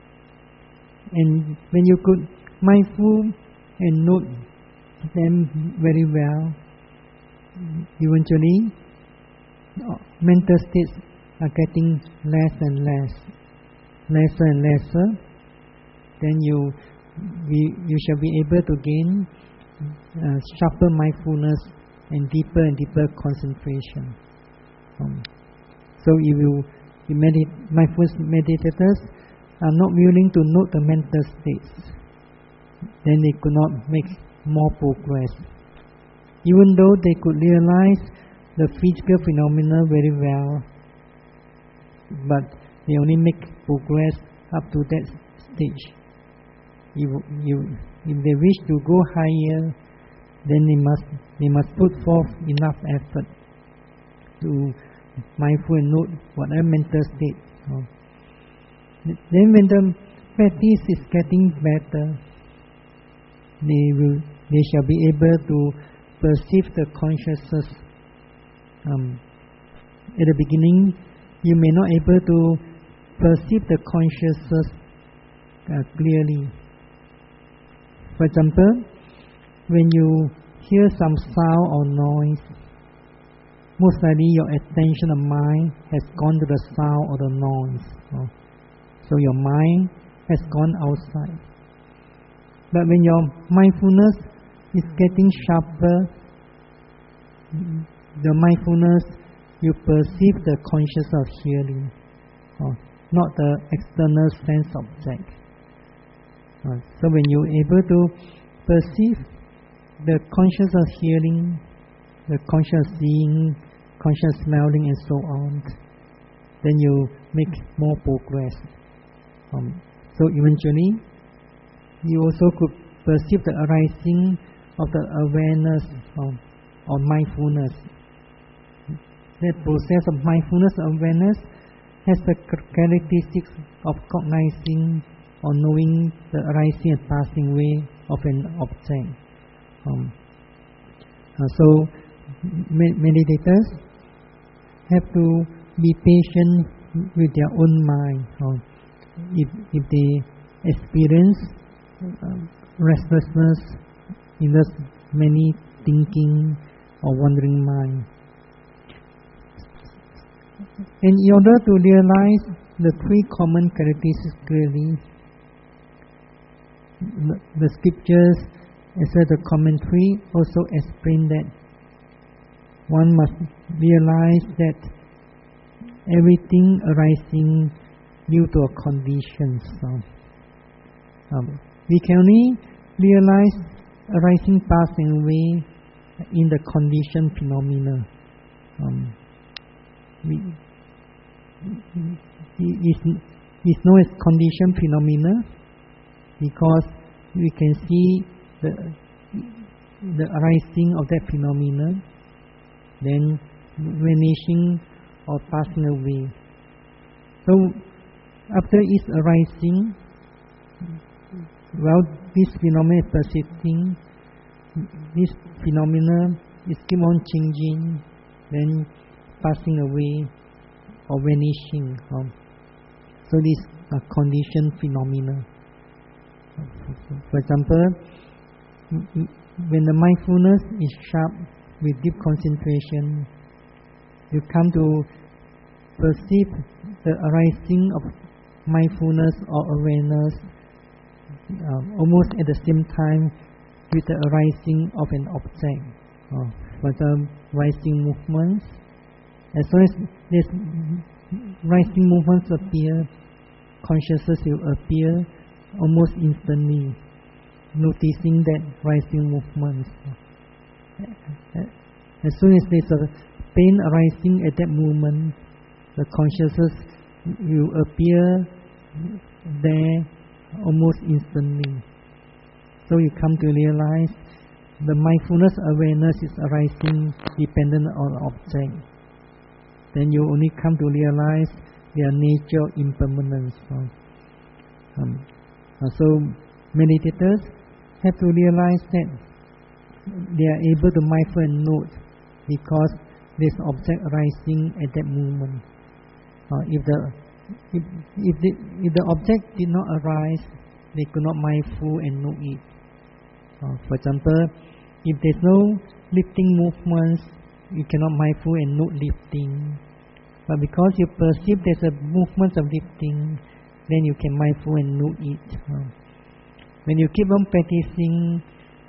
And when you could mindful and note them very well, eventually mental states are getting less and less, lesser and lesser. Then you we, you shall be able to gain uh, sharper mindfulness and deeper and deeper concentration. Um, so if you, you medit- mindfulness meditators are not willing to note the mental states, then they could not make more progress. Even though they could realize the physical phenomena very well, but they only make progress up to that stage. If, you, if they wish to go higher, then they must they must put forth enough effort to mindful and note whatever mental state. So, then when the practice is getting better, they will they shall be able to perceive the consciousness. Um, at the beginning, you may not able to perceive the consciousness uh, clearly. For example, when you hear some sound or noise, most likely your attention of mind has gone to the sound or the noise. So, so your mind has gone outside. But when your mindfulness is getting sharper, the mindfulness, you perceive the consciousness of hearing, oh, not the external sense object. Uh, so when you're able to perceive the consciousness of hearing, the conscious seeing, conscious smelling and so on, then you make more progress. Um, so eventually, you also could perceive the arising of the awareness of, or mindfulness. That process of mindfulness awareness has the characteristics of cognizing or knowing the arising and passing away of an object. Um, uh, so med- meditators have to be patient with their own mind. Uh, if, if they experience uh, restlessness in this many thinking or wandering mind. And in order to realize the three common characteristics clearly, the, the scriptures as well as the commentary also explain that one must realize that everything arising due to a condition. So, um, we can only realize arising, passing away in the conditioned phenomena. Um, we, it is known as conditioned phenomena because we can see the the arising of that phenomena, then vanishing or passing away. So after its arising, while this phenomena is persisting, this phenomena is keep on changing, then passing away or vanishing. Um, so this are conditioned phenomena. For example, when the mindfulness is sharp with deep concentration, you come to perceive the arising of mindfulness or awareness uh, almost at the same time with the arising of an object. Uh, for example, rising movements. As soon as these rising movements appear, consciousness will appear almost instantly, noticing that rising movements. As soon as there's a pain arising at that moment, the consciousness will appear there almost instantly. So you come to realize the mindfulness awareness is arising dependent on object. Then you only come to realize their nature impermanence. Um, so meditators have to realize that they are able to mindful and note because there's object arising at that moment. Uh, if the if if the, if the object did not arise, they could not mindful and note it. Uh, for example, if there's no lifting movements, you cannot mindful and note lifting. But because you perceive there's a movement of lifting, then you can mindful and note it. Uh, when you keep on practicing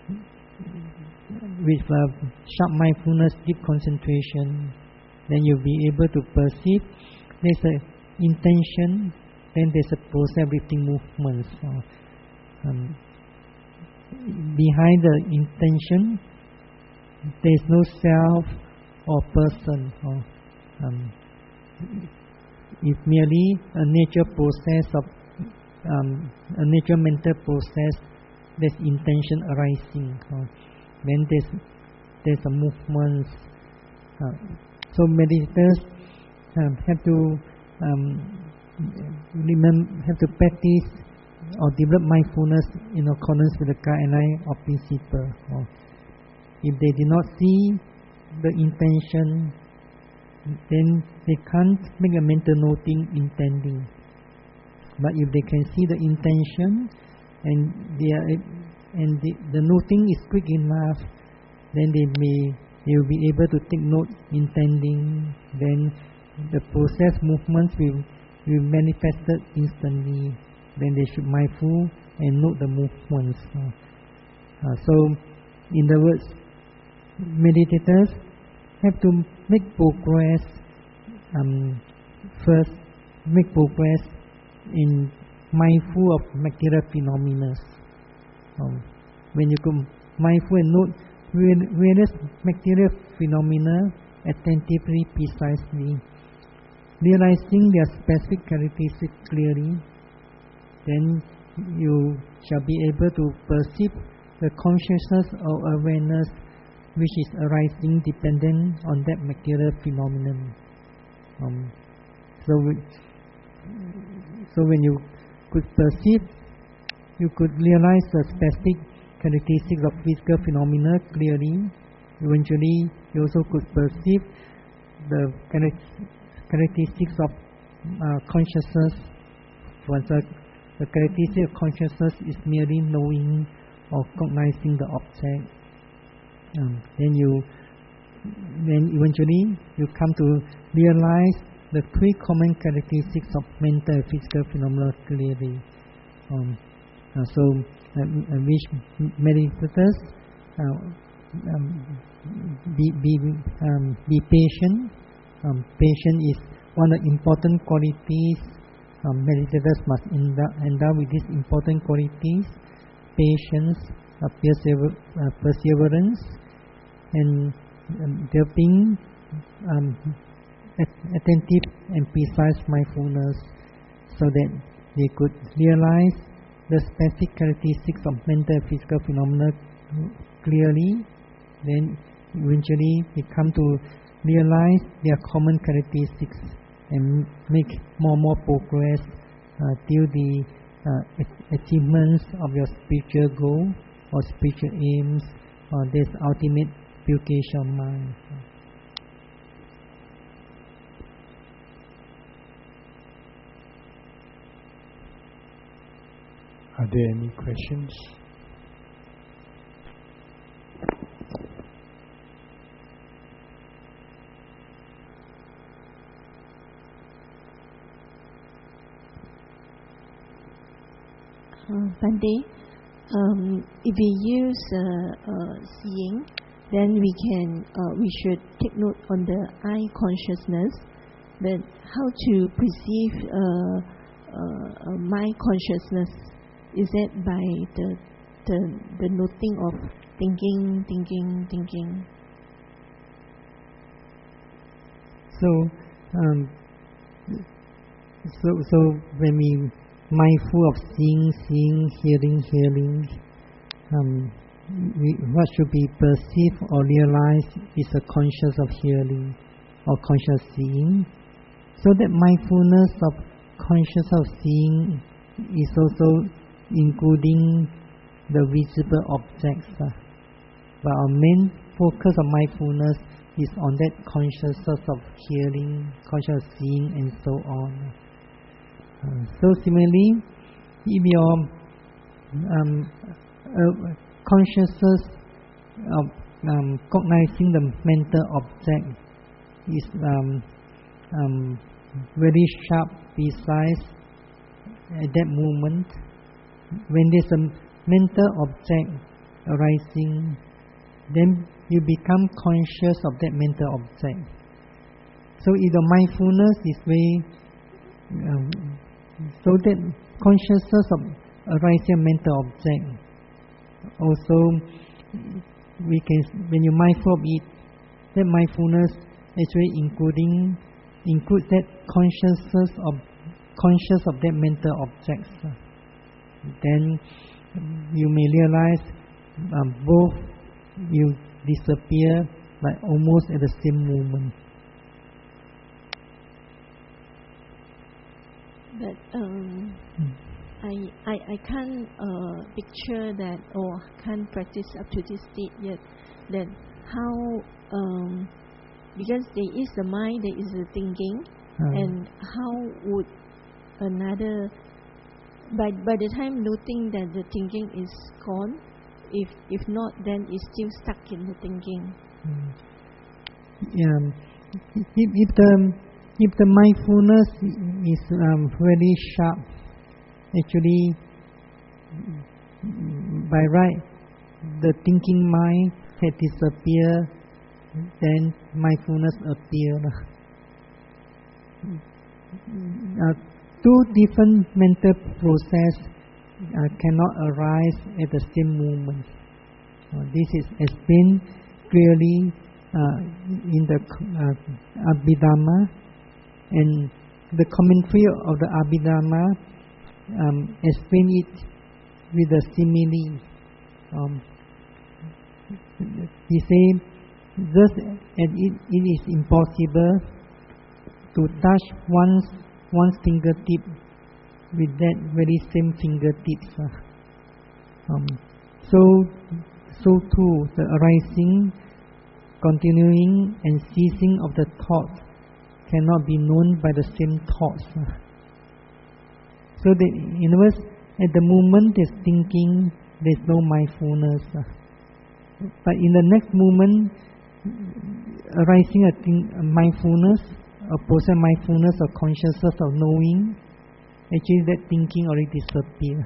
with uh, sharp mindfulness, deep concentration, then you'll be able to perceive there's an intention, then there's a process of lifting movements. Uh, um, behind the intention, there's no self or person. Or, um, it's merely a nature process of um, a nature mental process. There's intention arising. Uh, then there's there's a movement. Uh, so meditators um, have to um, remember, have to practice or develop mindfulness in accordance with the guideline or principle. Or if they did not see the intention, then they can't make a mental noting intending. But if they can see the intention and they are, and the, the noting is quick enough, then they may they will be able to take note intending. Then the process movements will will manifest instantly. Then they should mindful and note the movements. Uh, so, in the words, meditators have to make progress. Um, first, make progress in mindful of material phenomena. Um, when you come mindful and note various material phenomena attentively, precisely, realizing their specific characteristics clearly, then you shall be able to perceive the consciousness or awareness which is arising dependent on that material phenomenon. Um, so, so when you could perceive, you could realize the specific characteristics of physical phenomena clearly. Eventually, you also could perceive the characteristics of uh, consciousness. Once the, the characteristic of consciousness is merely knowing or cognizing the object. Um, then you, then eventually you come to realize the three common characteristics of mental and physical phenomena clearly. Um, uh, so, uh, uh, which meditators uh, um, be be um, be patient. Um, patient is one of the important qualities. Um, meditators must endow, endow with these important qualities: patience, uh, persever, uh, perseverance, and um, developing um, attentive and precise mindfulness, so that they could realize the specific characteristics of mental and physical phenomena clearly. Then eventually they come to realize their common characteristics and make more and more progress uh, till the uh, achievements of your spiritual goal or spiritual aims or this ultimate purification of mind. Are there any questions? Uh, Bhante, um, if we use uh, uh, seeing, then we can uh, we should take note on the eye consciousness. But how to perceive uh, uh, uh, mind consciousness? Is it by the the the noting of thinking, thinking, thinking? So, um, so so when we mindful of seeing, seeing, hearing, hearing, um, we, what should be perceived or realized is a conscious of hearing or conscious seeing. So that mindfulness of conscious of seeing is also including the visible objects. Uh. But our main focus of mindfulness is on that consciousness of hearing, conscious of seeing, and so on. Uh, so similarly, if your um, uh, consciousness of um, cognizing the mental object is um, um, very sharp, precise at that moment, when there's a mental object arising, then you become conscious of that mental object. So if the mindfulness is very um, so that consciousness of arising mental object, also we can, when you mindful of it, that mindfulness actually including includes that consciousness of conscious of that mental objects. Then you may realize um, both will disappear like almost at the same moment. But um, hmm. I, I I can't uh, picture that or can't practice up to this state yet. That how um, because there is the mind, there is the thinking, hmm. and how would another by by the time noting that the thinking is gone, if if not, then it's still stuck in the thinking. Hmm. Yeah, if, if the If the mindfulness is um, very sharp, actually, by right, the thinking mind had disappeared, then mindfulness appeared. Uh, two different mental processes uh, cannot arise at the same moment. Uh, this is explained clearly uh, in the uh, Abhidhamma. And the commentary of the Abhidhamma um, explain it with a simile. Um, he said, just as it, it is impossible to touch one's one's fingertip with that very same fingertips. Uh, um, so, so too, the arising, continuing, and ceasing of the thought cannot be known by the same thoughts. Uh. So, the, in other words, at the moment there's thinking, there's no mindfulness. Uh. But in the next moment, arising a, think, a mindfulness, a process mindfulness or consciousness of knowing, actually that thinking already disappears.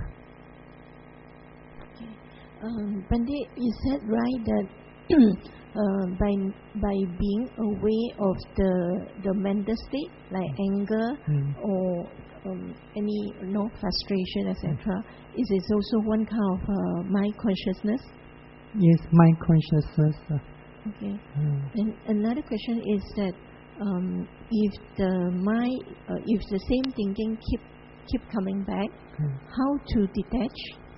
Okay. Um, Pandit, you said right that uh, by by being aware of the the mental state like anger mm. or um, any you know, frustration, et cetera, is it also one kind of uh, mind consciousness? Yes, mind consciousness. Uh, Okay. mm. And another question is that um, if the mind, uh, if the same thinking keep keep coming back, mm. how to detach?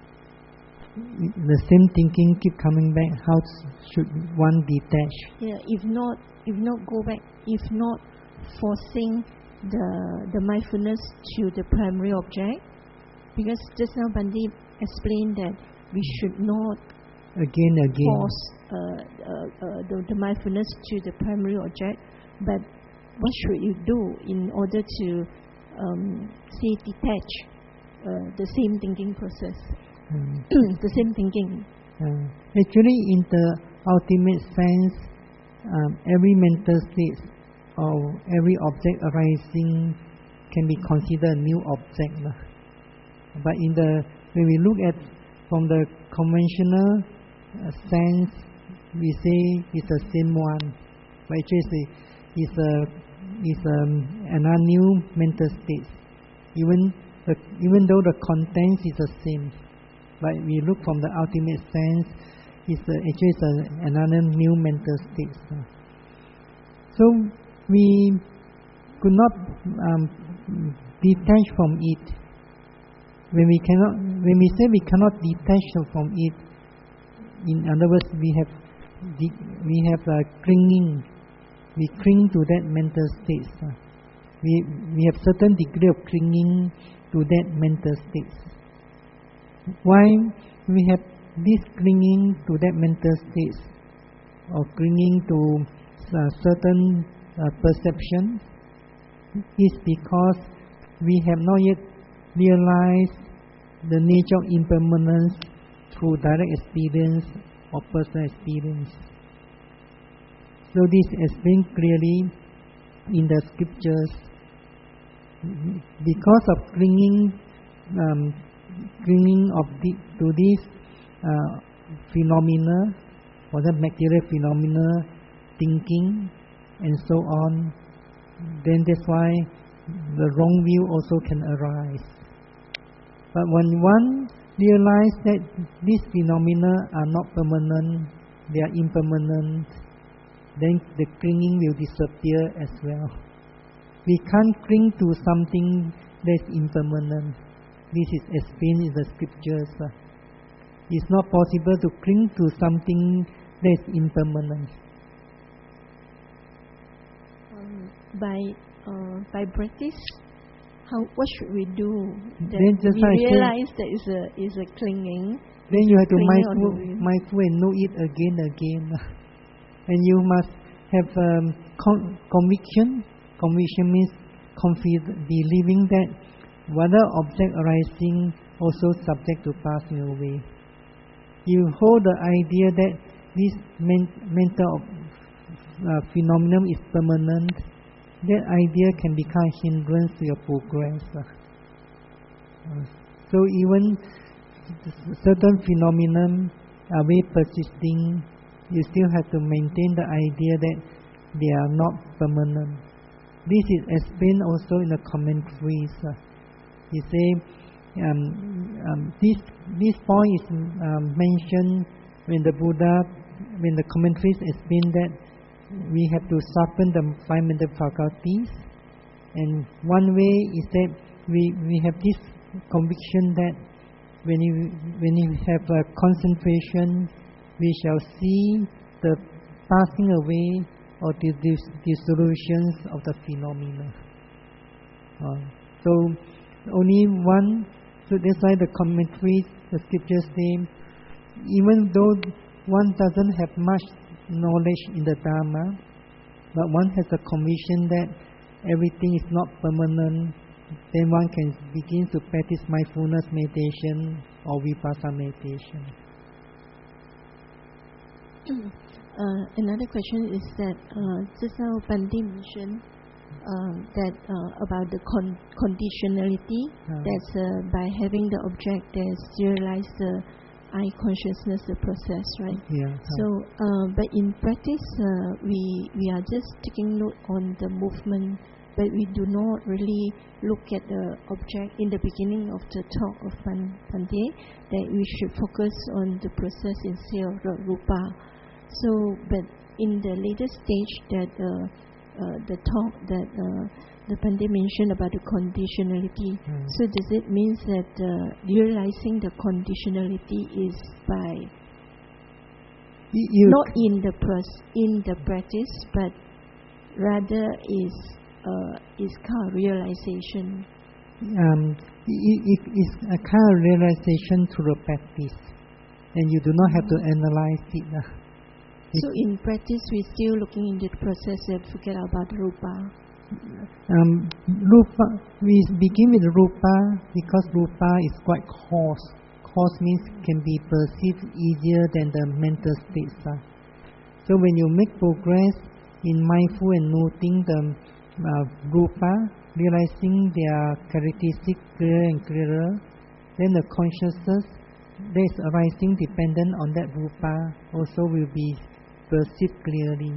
The same thinking keep coming back. How should one detach? Yeah. If not, if not go back. If not forcing the the mindfulness to the primary object, because just now Pandit explained that we should not Again, again. force uh, uh, uh, the, the mindfulness to the primary object, but what should you do in order to um, say detach uh, the same thinking process, Mm. the same thinking? Uh, actually, in the ultimate sense, um, every mental state or every object arising can be considered a new object. Lah. But in the when we look at from the conventional uh, sense, we say it's the same one. But actually, it's a it's a another new mental state. Even the, even though the contents is the same, but we look from the ultimate sense, it's a, actually it's a, another new mental state. So we could not um, detach from it. When we cannot, when we say we cannot detach from it, in other words, we have we have uh, clinging. We cling to that mental state. We we have certain degree of clinging to that mental state. Why we have this clinging to that mental state, or clinging to uh, certain uh, perception, is because we have not yet realized the nature of impermanence through direct experience or personal experience. So this is explained clearly in the scriptures. Because of clinging, um, clinging of the, to this uh, phenomena, or the material phenomena, thinking, and so on, then that's why the wrong view also can arise. But when one realizes that these phenomena are not permanent, they are impermanent, then the clinging will disappear as well. We can't cling to something that's impermanent. This is explained in the scriptures. It's not possible to cling to something that's impermanent. Um, by uh, by practice, how what should we do? That Then just we like realize that is a is a clinging. Then you have to clinging on mindful, the wheel. mindful and know it again, again. And you must have um, con- conviction. Conviction means confid- believing that whatever object arising also subject to passing away. You hold the idea that this men- mental uh, phenomenon is permanent. That idea can become hindrance to your progress. Uh, so even certain phenomenon are very persisting, you still have to maintain the idea that they are not permanent. This is explained also in the commentaries. Uh, he say um, um, this this point is um, mentioned when the Buddha, when the commentaries explain that we have to sharpen the five mental faculties, and one way is that we we have this conviction that when you when you have a concentration, we shall see the passing away or the dissolutions of the phenomena. Uh, so only one. So that's why the commentaries, the scriptures say, even though one doesn't have much knowledge in the Dharma, but one has a conviction that everything is not permanent, then one can begin to practice mindfulness meditation or vipassana meditation. Uh, another question is that uh, just now Pandey mentioned uh, that uh, about the con- conditionality, uh, that's uh, by having the object that realize the eye consciousness, the process, right? Yeah. Uh, so, uh, but in practice, uh, we we are just taking note on the movement, but we do not really look at the object. In the beginning of the talk of Pandey, that we should focus on the process instead of the rupa. So, but in the later stage that uh, uh, the talk that uh, the Pandey mentioned about the conditionality, mm. so does it mean that uh, realizing the conditionality is by you not in the pros- in the practice, but rather is uh, is kind of realization? Um, it, it is a kind of realization through the practice, and you do not have to analyze it. Uh. So in practice, we're still looking into the process and forget about rupa. Um, rupa, we begin with rupa because rupa is quite coarse. Coarse means can be perceived easier than the mental states. Uh. So when you make progress in mindful and noting the uh, rupa, realizing their characteristics clearer and clearer, then the consciousness that is arising dependent on that rupa also will be perceived clearly.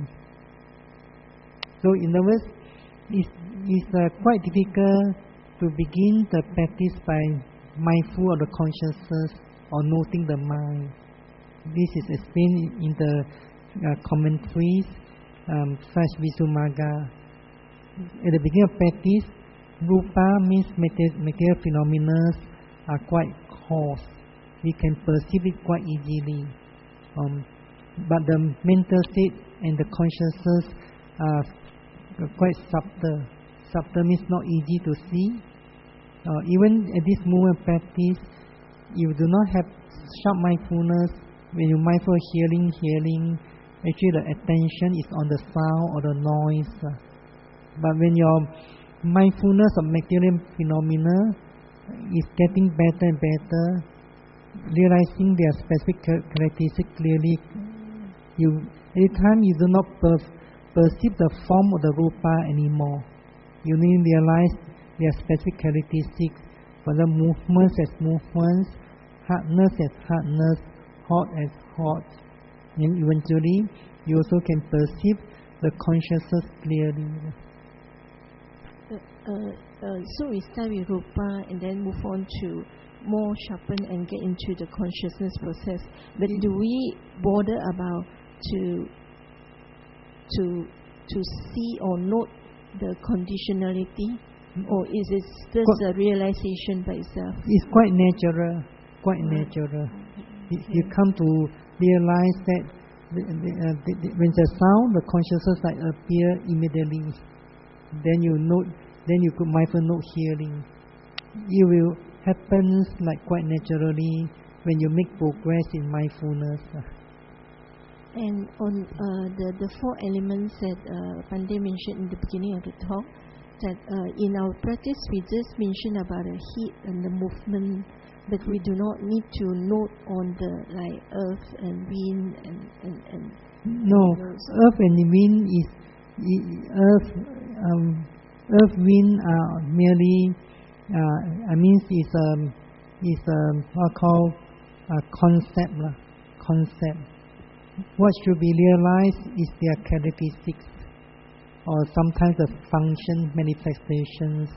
So in other words, it's, it's uh, quite difficult to begin the practice by mindful of the consciousness or noting the mind. This is explained in the uh, commentaries, um, such Visuddhimagga. At the beginning of practice, rupa means material phenomena are quite coarse. We can perceive it quite easily. Um, but the mental state and the consciousness are quite subtle. Subtle means not easy to see. Uh, even at this moment practice, you do not have sharp mindfulness. When you mindful hearing, hearing, actually the attention is on the sound or the noise. Uh, but when your mindfulness of material phenomena is getting better and better, realizing their specific characteristics clearly, you every time you do not per- perceive the form of the rupa anymore. You need to realize their specific characteristics, for the movements as movements, hardness as hardness, hot as hot. And eventually, you also can perceive the consciousness clearly. Uh, uh, uh, so we start with rupa and then move on to more sharpen and get into the consciousness process. But do we bother about to to to see or note the conditionality, or is it just quite, a realization by itself? It's quite natural, quite right. natural. Okay. You come to realize that the, the, uh, the, the, when the sound, the consciousness like appear immediately. Then you note, then you could mindful note hearing. It will happen like quite naturally when you make progress in mindfulness. And on uh, the, the four elements that uh, Pandey mentioned in the beginning of the talk, that uh, in our practice we just mention about the heat and the movement, but we do not need to note on the like earth and wind and and, and no, and earth and wind is earth, um, earth, wind are merely. Uh, I mean, is um, is um, what called a concept, lah. Concept. What should be realized is their characteristics, or sometimes the function manifestations.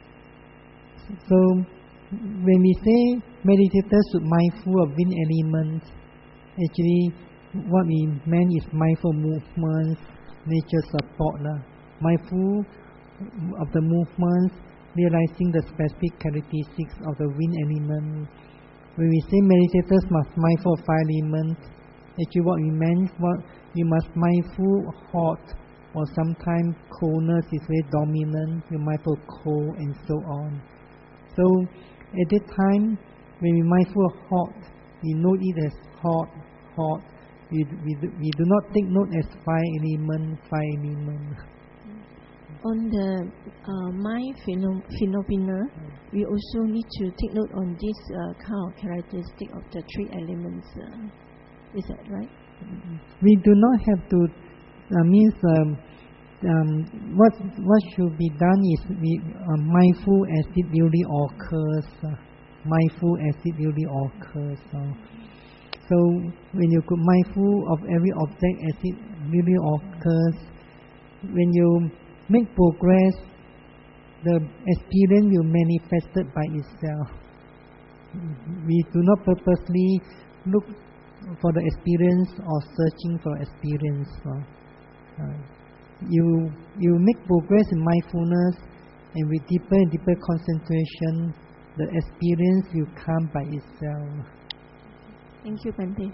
So, when we say meditators should mindful of wind elements, actually, what we meant is mindful movements, nature support, lah. Mindful of the movements realizing the specific characteristics of the wind element. When we say meditators must mindful of five elements, actually what we meant, what you must mindful hot, or sometimes coldness is very dominant, you mindful cold and so on. So at that time, when we mindful of hot, we note it as hot, hot. We, we, we do not take note as five element, five element. On the uh, mind pheno- phenomena, we also need to take note on this uh, kind of characteristic of the three elements. Uh, is that right? We do not have to. Uh, means um, um, what what should be done is we uh, mindful as it really occurs. Uh, mindful as it really occurs. Uh. So when you could mindful of every object as it really occurs, when you make progress, the experience will manifest by itself. We do not purposely look for the experience or searching for experience. Uh, you you make progress in mindfulness, and with deeper and deeper concentration, the experience will come by itself. Thank you, Bhante.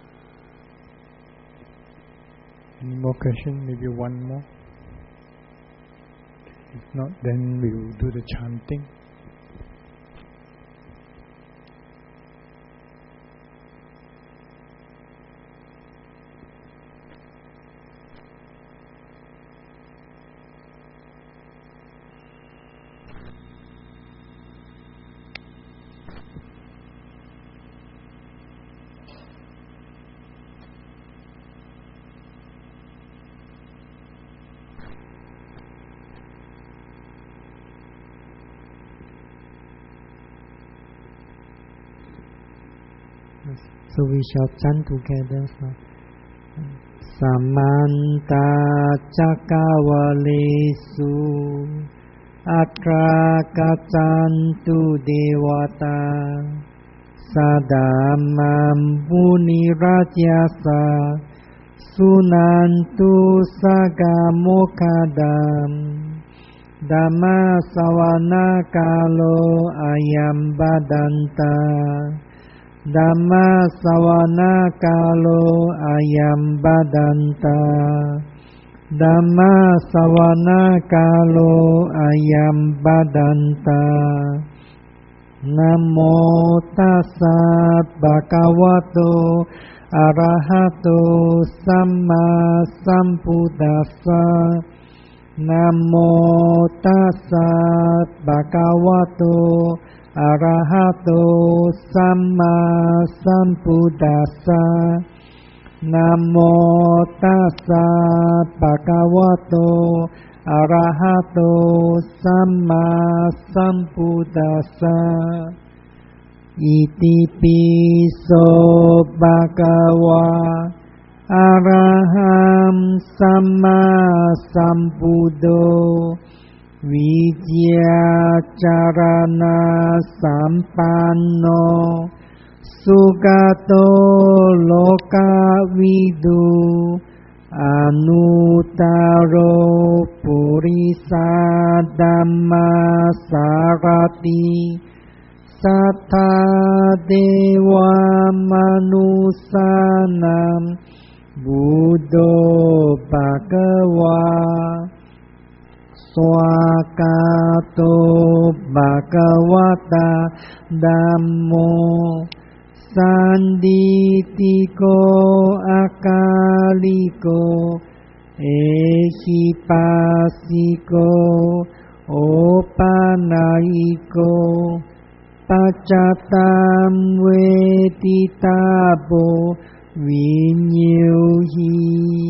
Any more questions? Maybe one more. If not, then we will do the chanting. So we shall chant together. Samanta Chakavalesu Atra Kacantu Devata Sadamam Punirajyasa Sunantu Sagamokadam Dhamma Sawana Kalo Ayam Badanta Dhamma Sawana Kalo Ayam Badanta Dhamma Sawana Kalo Ayam Badanta Namo Tassa Bhagavato Arahato Samma Sambuddhassa Namo Tassa Bhagavato Arahato Samma Sambuddhassa Namo Tassa Bhagavato Arahato Samma Sambuddhassa Iti piso Bhagava Araham Samma Sambuddho Vidya Charana Sampanno Sugato Loka Vidu Anutaro Purisa Dhamma Sarati Sattha Dewa Manusanam Buddho Bhagava Swakato Bhagavata Dhammo Sanditiko Akaliko Ehipasiko Opanaiko Pacatam Vetitabo Vinyuhi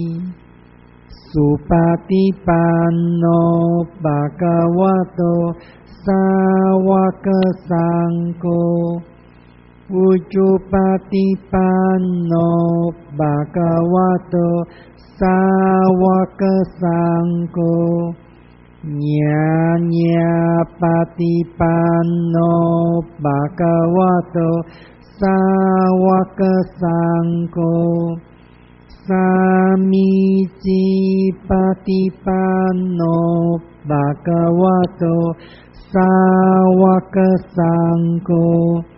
Supatipanno Bhagavato Sawaka Sangho Ujjupatipanno Bhagavato Sawaka Sangho Nyanya Patipanno Bhagavato Sawaka Sangho Samici Patipanno Bhagavato Sawaka Sangho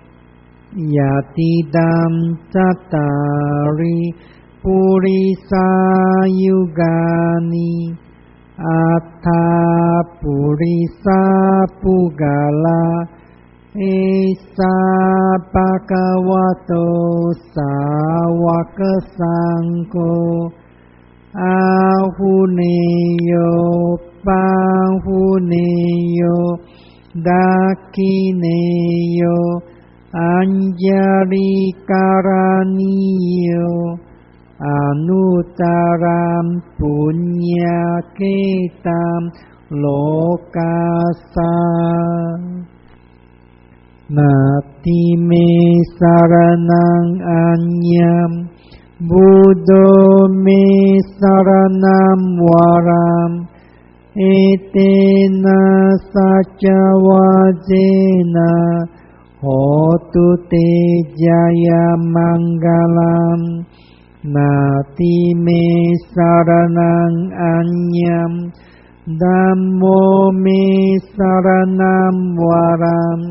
Yatidam Cattari Purisa Yugani Atta Purisa Pugala Esa Bhagavato Sawaka Sangho Ahuneyo Pahuneyo Dakineyo Anjali Karaniyo Anutaram Punya Ketam Lokasa Nati me saranang anyam Buddho me saranam waram Etena saca wajena Hotu te jaya manggalam Nati me saranang anyam Dhammo me saranam waram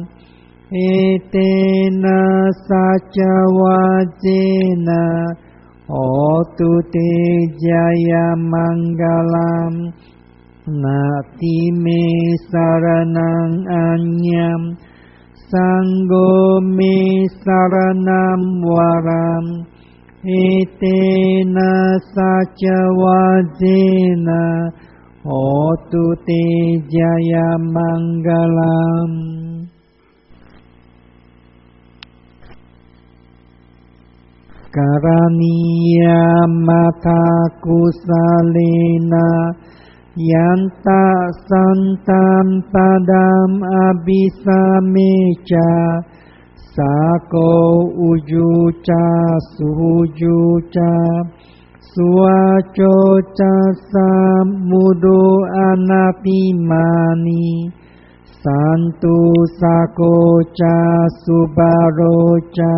Etena saca wajena Hotu te jaya manggalam Nati me saranang anyam Sanggo me saranam waram Etena saca wajena Hotu te jaya manggalam. Karaniya mata kusalena Yanta santam padam abisameca Sako ujuca sujuca Suacoca samudo anapimani Santu sakoca subaroca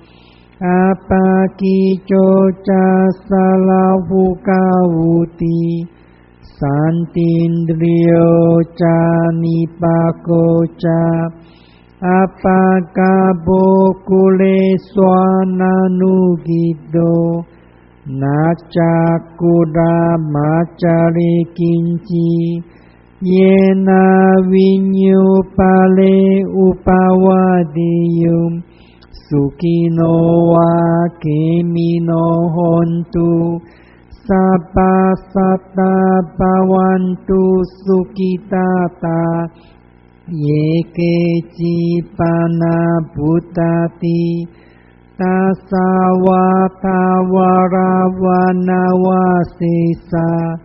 Apakicoca salahu kawuti Santindriyoca nipakoca Apakabokule swananugido Nacakuda macari kinci Yena vinyupale upawadiyum Sukino wa kemino hontu Sapa sata pawantu sukitata Yeke cipana butati Tasawata warawana wasesa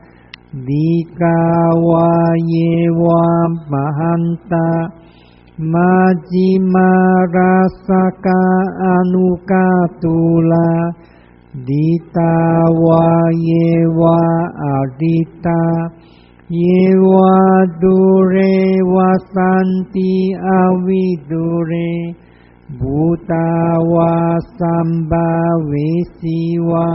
Dikawa yewa mahanta Majima rasaka anukatula Ditawa yewa adita Yewa dure wasanti avidure Butawa sambhavesiwa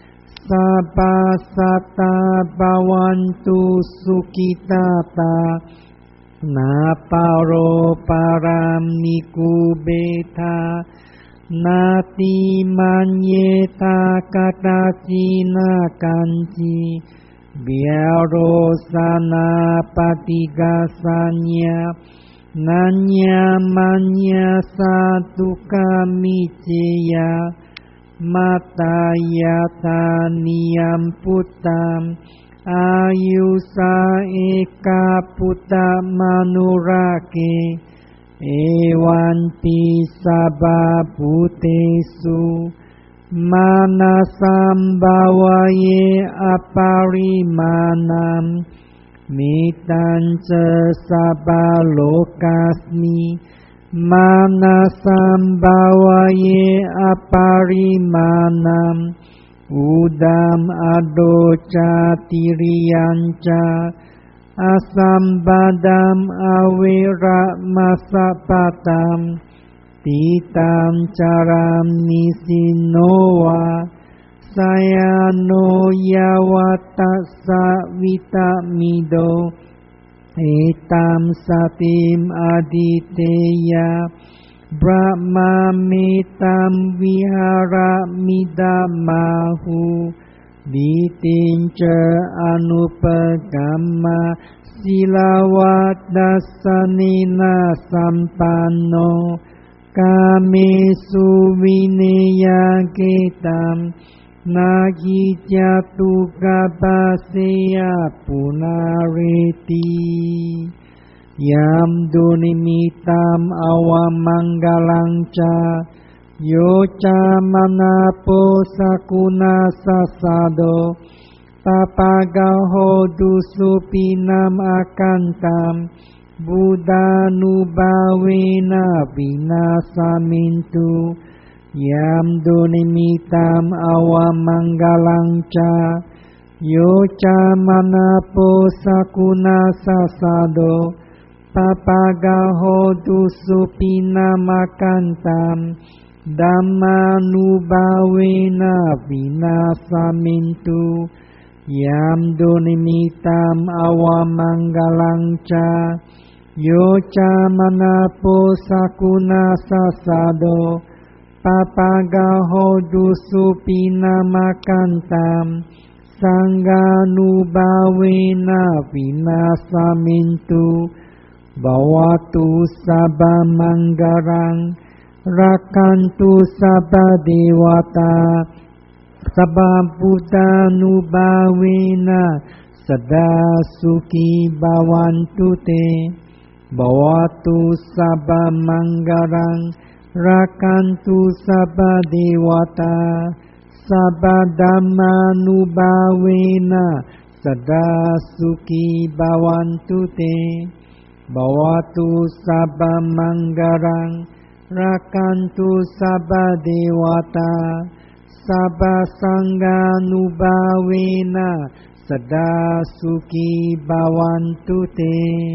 Sapasata bawantu sukitata Naparo param nikubeta Nati manyeta katacina kanci Biaro sana patigasanya Nanya manya satu kami cia Matayata niyam putam Ayusa eka puta manurake Ewan pisaba putesu Manasam bawaye aparimanam Mitanca sabalokasmi Manasam bawaye aparimanam Udam adoca tiriyanca Asam badam awira masapatam Titam caram nisinowa sayano yawatasa vitamido etam satim aditeya brahma metam vihara midamahu ditinca anupagama silawat dasanina sampanno kame suvineya ketam nagi jatu kabaseya punareti yam dunimitam awamanggalang ca yoca manapo sakuna sasado papagaho dusupinam akantam Buddha nubawena vinasamintu yam dunimitam awamanggalang ca yoca manapo sakuna sasado papagaho dusupinam akantam dhamma nubawena vinasamintu yam dunimitam awamanggalang ca yoca manapo sakuna sasado papagaho dusupinam akantam sangha nubawena vinasamintu bawatu sabba manggarang rakantu sabba dewata sabba buddha nubawena sada suki bawantu te bawatu sabba manggarang rakantu sabba dewata sabba dhamma nubawena sada suki bawantu te bawatu sabba manggarang rakantu sabba dewata sabba sangha nubawena sada suki bawantu te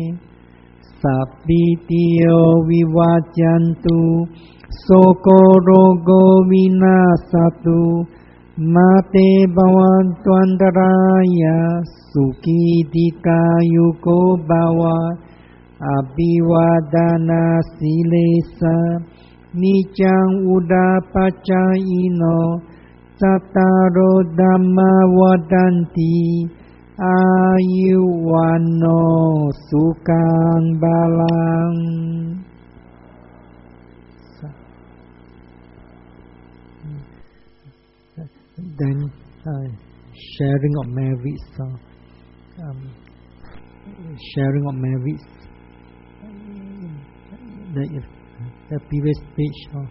sappitiyo vivajantu soko rogo vinasatu mate bhavantu antaraya suki dikayuko bawa abhiwadana silesa nicang udapacayino Sataro dhamma wadanti ayuwano sukang balang. Then uh, sharing of merits, uh, um, sharing of merits. The, the previous page. Uh,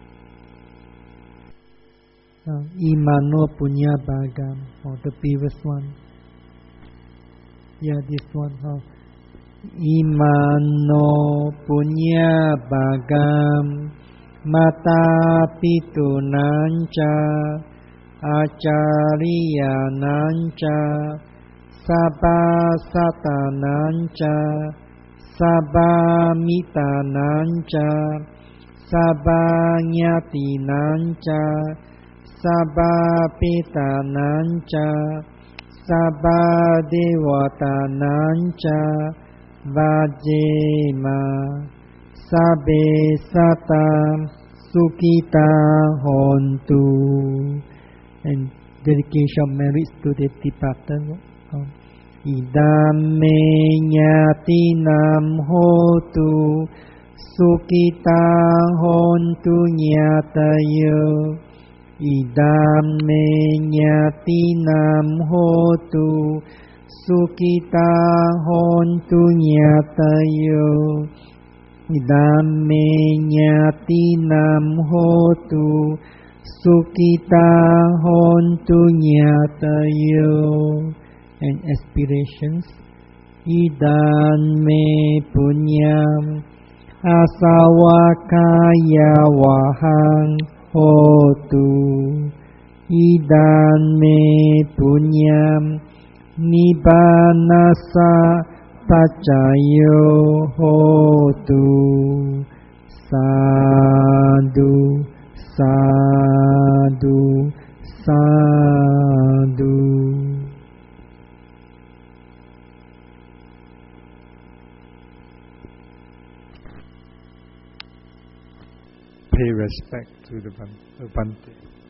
Uh, Imano punya bagam, or the previous one. Yeah, this one. Uh, Imano punya bagam, mata pitu nanca, acariya nanca, sabba sata nanca, sabba mita nanca, sabba nyati nanca. Sabba pita nanca, sabba dewata nanca, vajema, sabbe sata, sukita hontu. And dedication of merits to the departed. Idam me nyatinam hotu, sukita hontu nyatayo. Idam me nyatinam hotu sukita hontu nyatayo. Idam me nyatinam hotu sukita hontu nyatayo. And aspirations. Idam me punyam asawakaya wahang hotu idan me punyam nibbanasa pacayo hotu sadu sadu sadhu. Pay respect to the Bhante.